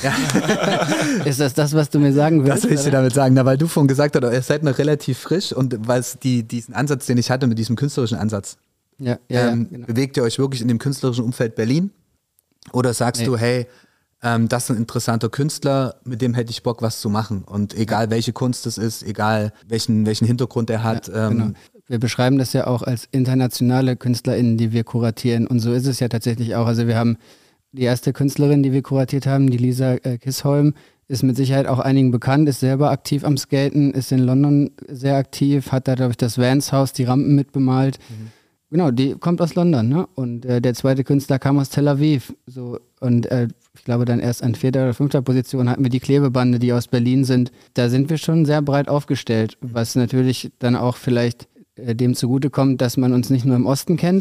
Ist das, was du mir sagen willst? Das will ich dir damit sagen, weil du vorhin gesagt hast, ihr seid noch relativ frisch und weil es diesen Ansatz, den ich hatte mit diesem künstlerischen Ansatz, genau. bewegt ihr euch wirklich in dem künstlerischen Umfeld Berlin? Oder sagst du, hey, das ist ein interessanter Künstler, mit dem hätte ich Bock, was zu machen und egal welche Kunst es ist, egal welchen Hintergrund er hat. Genau. Wir beschreiben das ja auch als internationale KünstlerInnen, die wir kuratieren und so ist es ja tatsächlich auch. Also wir haben die erste Künstlerin, die wir kuratiert haben, die Lisa Kissholm, ist mit Sicherheit auch einigen bekannt, ist selber aktiv am Skaten, ist in London sehr aktiv, hat da, glaube ich, das Vans Haus, die Rampen mitbemalt. Genau, die kommt aus London, ne? Und der zweite Künstler kam aus Tel Aviv. So, und ich glaube, dann erst an 4. oder 5. Position hatten wir die Klebebande, die aus Berlin sind. Da sind wir schon sehr breit aufgestellt, was natürlich dann auch vielleicht dem zugutekommt, dass man uns nicht nur im Osten kennt.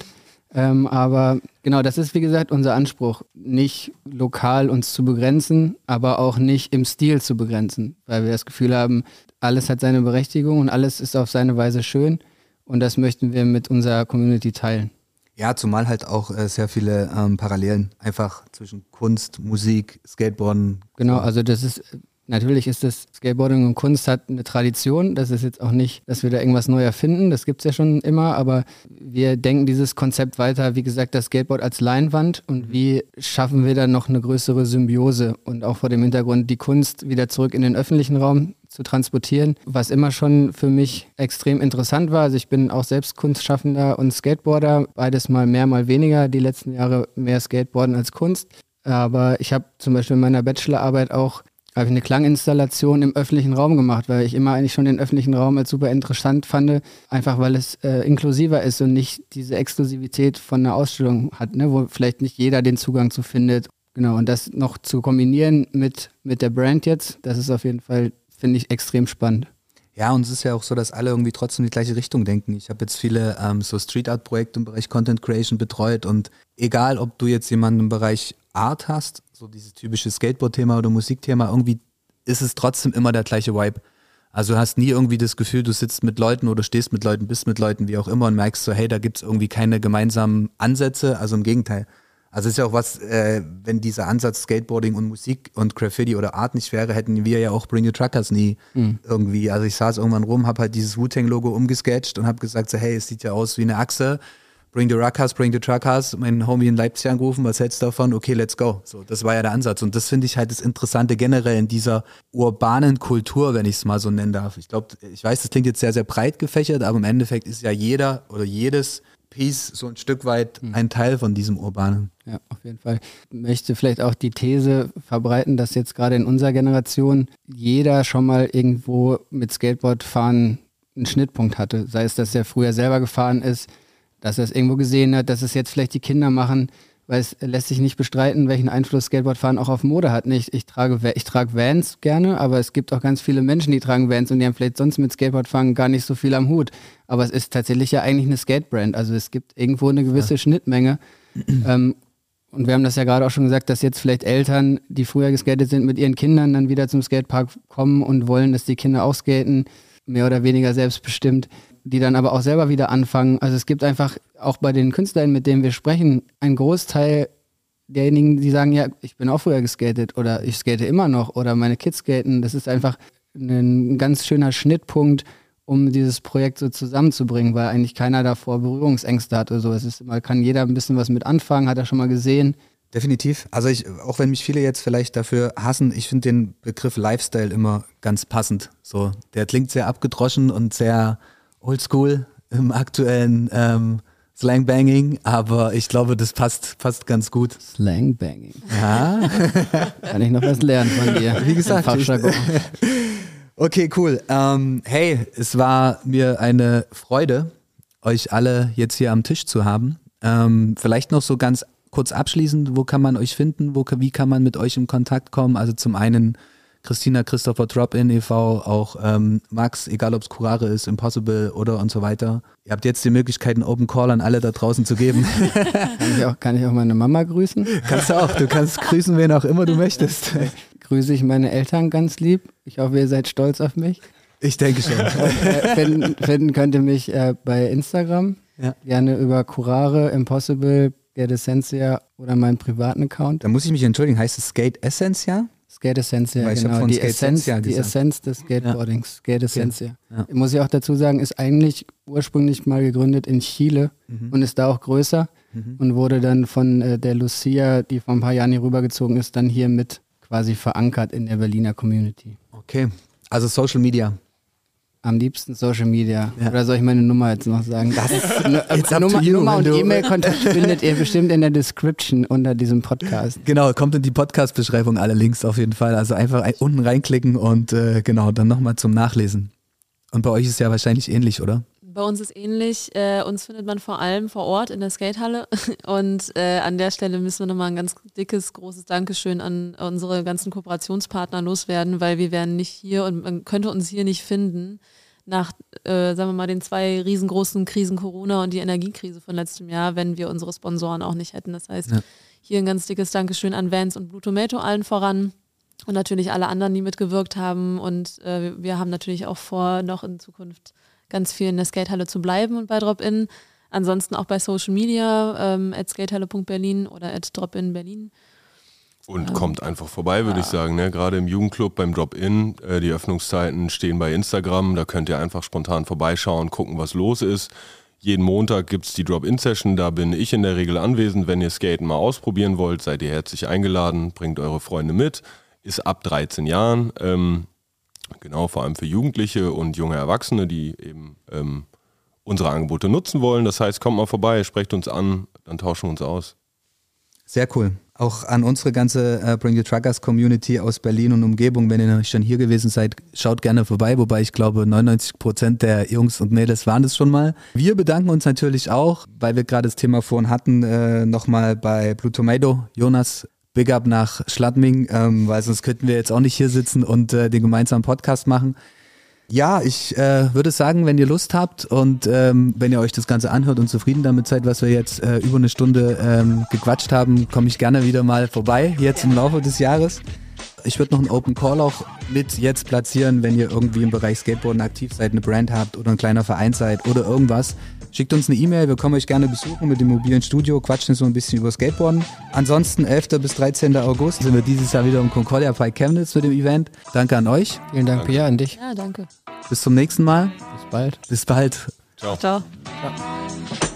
Aber genau, das ist wie gesagt unser Anspruch, nicht lokal uns zu begrenzen, aber auch nicht im Stil zu begrenzen, weil wir das Gefühl haben, alles hat seine Berechtigung und alles ist auf seine Weise schön und das möchten wir mit unserer Community teilen. Ja, zumal halt auch sehr viele Parallelen einfach zwischen Kunst, Musik, Skateboarden. Genau, also das ist... Natürlich ist das Skateboarding und Kunst hat eine Tradition. Das ist jetzt auch nicht, dass wir da irgendwas neu erfinden. Das gibt es ja schon immer. Aber wir denken dieses Konzept weiter. Wie gesagt, das Skateboard als Leinwand. Und wie schaffen wir dann noch eine größere Symbiose? Und auch vor dem Hintergrund, die Kunst wieder zurück in den öffentlichen Raum zu transportieren. Was immer schon für mich extrem interessant war. Also ich bin auch selbst Kunstschaffender und Skateboarder. Beides mal mehr, mal weniger. Die letzten Jahre mehr Skateboarden als Kunst. Aber ich habe zum Beispiel in meiner Bachelorarbeit auch eine Klanginstallation im öffentlichen Raum gemacht, weil ich immer eigentlich schon den öffentlichen Raum als super interessant fand, einfach weil es inklusiver ist und nicht diese Exklusivität von einer Ausstellung hat, ne, wo vielleicht nicht jeder den Zugang zu findet. Genau, und das noch zu kombinieren mit der Brand jetzt, das ist auf jeden Fall, finde ich, extrem spannend. Ja, und es ist ja auch so, dass alle irgendwie trotzdem die gleiche Richtung denken. Ich habe jetzt viele so Street-Art-Projekte im Bereich Content Creation betreut und egal, ob du jetzt jemanden im Bereich Art hast, so dieses typische Skateboard-Thema oder Musikthema, irgendwie ist es trotzdem immer der gleiche Vibe. Also du hast nie irgendwie das Gefühl, du sitzt mit Leuten oder stehst mit Leuten, bist mit Leuten, wie auch immer und merkst so, hey, da gibt es irgendwie keine gemeinsamen Ansätze, also im Gegenteil. Also es ist ja auch was, wenn dieser Ansatz Skateboarding und Musik und Graffiti oder Art nicht wäre, hätten wir ja auch Bring Your Truckers nie irgendwie. Also ich saß irgendwann rum, habe halt dieses Wu-Tang-Logo umgesketcht und habe gesagt so, hey, es sieht ja aus wie eine Achse. Bring the Truckers, mein Homie in Leipzig angerufen, was hältst du davon? Okay, let's go. So, das war ja der Ansatz und das finde ich halt das Interessante generell in dieser urbanen Kultur, wenn ich es mal so nennen darf. Ich glaube, ich weiß, das klingt jetzt sehr, sehr breit gefächert, aber im Endeffekt ist ja jeder oder jedes Piece so ein Stück weit ein Teil von diesem Urbanen. Ja, auf jeden Fall. Ich möchte vielleicht auch die These verbreiten, dass jetzt gerade in unserer Generation jeder schon mal irgendwo mit Skateboardfahren einen Schnittpunkt hatte. Sei es, dass er früher selber gefahren ist, dass er es irgendwo gesehen hat, dass es jetzt vielleicht die Kinder machen, weil es lässt sich nicht bestreiten, welchen Einfluss Skateboardfahren auch auf Mode hat. Ich trage Vans gerne, aber es gibt auch ganz viele Menschen, die tragen Vans und die haben vielleicht sonst mit Skateboardfahren gar nicht so viel am Hut. Aber es ist tatsächlich ja eigentlich eine Skatebrand. Also es gibt irgendwo eine gewisse Schnittmenge. Und wir haben das ja gerade auch schon gesagt, dass jetzt vielleicht Eltern, die früher geskatet sind, mit ihren Kindern dann wieder zum Skatepark kommen und wollen, dass die Kinder auch skaten, mehr oder weniger selbstbestimmt, die dann aber auch selber wieder anfangen. Also es gibt einfach auch bei den Künstlern, mit denen wir sprechen, ein Großteil derjenigen, die sagen, ja, ich bin auch früher geskatet oder ich skate immer noch oder meine Kids skaten. Das ist einfach ein ganz schöner Schnittpunkt, um dieses Projekt so zusammenzubringen, weil eigentlich keiner davor Berührungsängste hat oder so. Man kann jeder ein bisschen was mit anfangen, hat er schon mal gesehen. Definitiv. Also auch wenn mich viele jetzt vielleicht dafür hassen, ich finde den Begriff Lifestyle immer ganz passend. So, der klingt sehr abgedroschen und sehr oldschool im aktuellen Slangbanging, aber ich glaube, das passt ganz gut. Slangbanging. Ja. Kann ich noch was lernen von dir. Wie gesagt. Okay, cool. Hey, es war mir eine Freude, euch alle jetzt hier am Tisch zu haben. Vielleicht noch so ganz kurz abschließend, wo kann man euch finden? Wie kann man mit euch in Kontakt kommen? Also zum einen Christina, Christopher, Drop-In e.V., auch Max, egal ob es Curare ist, Impossible oder und so weiter. Ihr habt jetzt die Möglichkeit, einen Open Call an alle da draußen zu geben. Kann ich auch meine Mama grüßen? Kannst du auch. Du kannst grüßen, wen auch immer du möchtest. Grüße ich meine Eltern ganz lieb. Ich hoffe, ihr seid stolz auf mich. Ich denke schon. Finden könnt ihr mich bei Instagram. Ja. Gerne über Curare, Impossible, Skate Essentia oder meinen privaten Account. Da muss ich mich entschuldigen. Heißt es Skate Essentia? Skate Essentia, genau. Die Essenz des Skateboardings, ja. Skate Essentia. Ja. Muss ich auch dazu sagen, ist eigentlich ursprünglich mal gegründet in Chile und ist da auch größer und wurde dann von der Lucia, die vor ein paar Jahren hier rübergezogen ist, dann hier mit quasi verankert in der Berliner Community. Okay, also Social Media. Am liebsten Social Media. Ja. Oder soll ich meine Nummer jetzt noch sagen? Das ist Nummer und E-Mail-Kontakt findet ihr bestimmt in der Description unter diesem Podcast. Genau, kommt in die Podcast-Beschreibung alle Links auf jeden Fall. Also einfach unten reinklicken und genau, dann nochmal zum Nachlesen. Und bei euch ist ja wahrscheinlich ähnlich, oder? Bei uns ist ähnlich. Uns findet man vor allem vor Ort in der Skatehalle. Und an der Stelle müssen wir nochmal ein ganz dickes, großes Dankeschön an unsere ganzen Kooperationspartner loswerden, weil wir wären nicht hier und man könnte uns hier nicht finden nach, sagen wir mal, den 2 riesengroßen Krisen Corona und die Energiekrise von letztem Jahr, wenn wir unsere Sponsoren auch nicht hätten. Das heißt, hier ein ganz dickes Dankeschön an Vans und Blue Tomato allen voran. Und natürlich alle anderen, die mitgewirkt haben. Und wir haben natürlich auch vor, noch in Zukunft ganz viel in der Skatehalle zu bleiben und bei Drop-In. Ansonsten auch bei Social Media, @skatehalle.berlin oder @dropinberlin. Und kommt einfach vorbei, würde ich sagen. Ne? Gerade im Jugendclub beim Drop-In, die Öffnungszeiten stehen bei Instagram. Da könnt ihr einfach spontan vorbeischauen, gucken, was los ist. Jeden Montag gibt es die Drop-In-Session, da bin ich in der Regel anwesend. Wenn ihr Skaten mal ausprobieren wollt, seid ihr herzlich eingeladen, bringt eure Freunde mit. Ist ab 13 Jahren, genau, vor allem für Jugendliche und junge Erwachsene, die eben unsere Angebote nutzen wollen. Das heißt, kommt mal vorbei, sprecht uns an, dann tauschen wir uns aus. Sehr cool. Auch an unsere ganze Bring the Truckers Community aus Berlin und Umgebung, wenn ihr noch nicht schon hier gewesen seid, schaut gerne vorbei, wobei ich glaube 99% der Jungs und Mädels waren das schon mal. Wir bedanken uns natürlich auch, weil wir gerade das Thema vorhin hatten, nochmal bei Blue Tomato. Jonas, Big Up nach Schladming, weil sonst könnten wir jetzt auch nicht hier sitzen und den gemeinsamen Podcast machen. Ja, ich würde sagen, wenn ihr Lust habt und wenn ihr euch das Ganze anhört und zufrieden damit seid, was wir jetzt über eine Stunde gequatscht haben, komme ich gerne wieder mal vorbei, jetzt im Laufe des Jahres. Ich würde noch einen Open Call auch mit jetzt platzieren, wenn ihr irgendwie im Bereich Skateboarden aktiv seid, eine Brand habt oder ein kleiner Verein seid oder irgendwas. Schickt uns eine E-Mail, wir kommen euch gerne besuchen mit dem mobilen Studio, quatschen so ein bisschen über Skateboarden. Ansonsten 11. bis 13. August sind wir dieses Jahr wieder im Concordia Park Chemnitz mit dem Event. Danke an euch. Vielen Dank, Pia, an dich. Ja, danke. Bis zum nächsten Mal. Bis bald. Bis bald. Ciao. Ciao.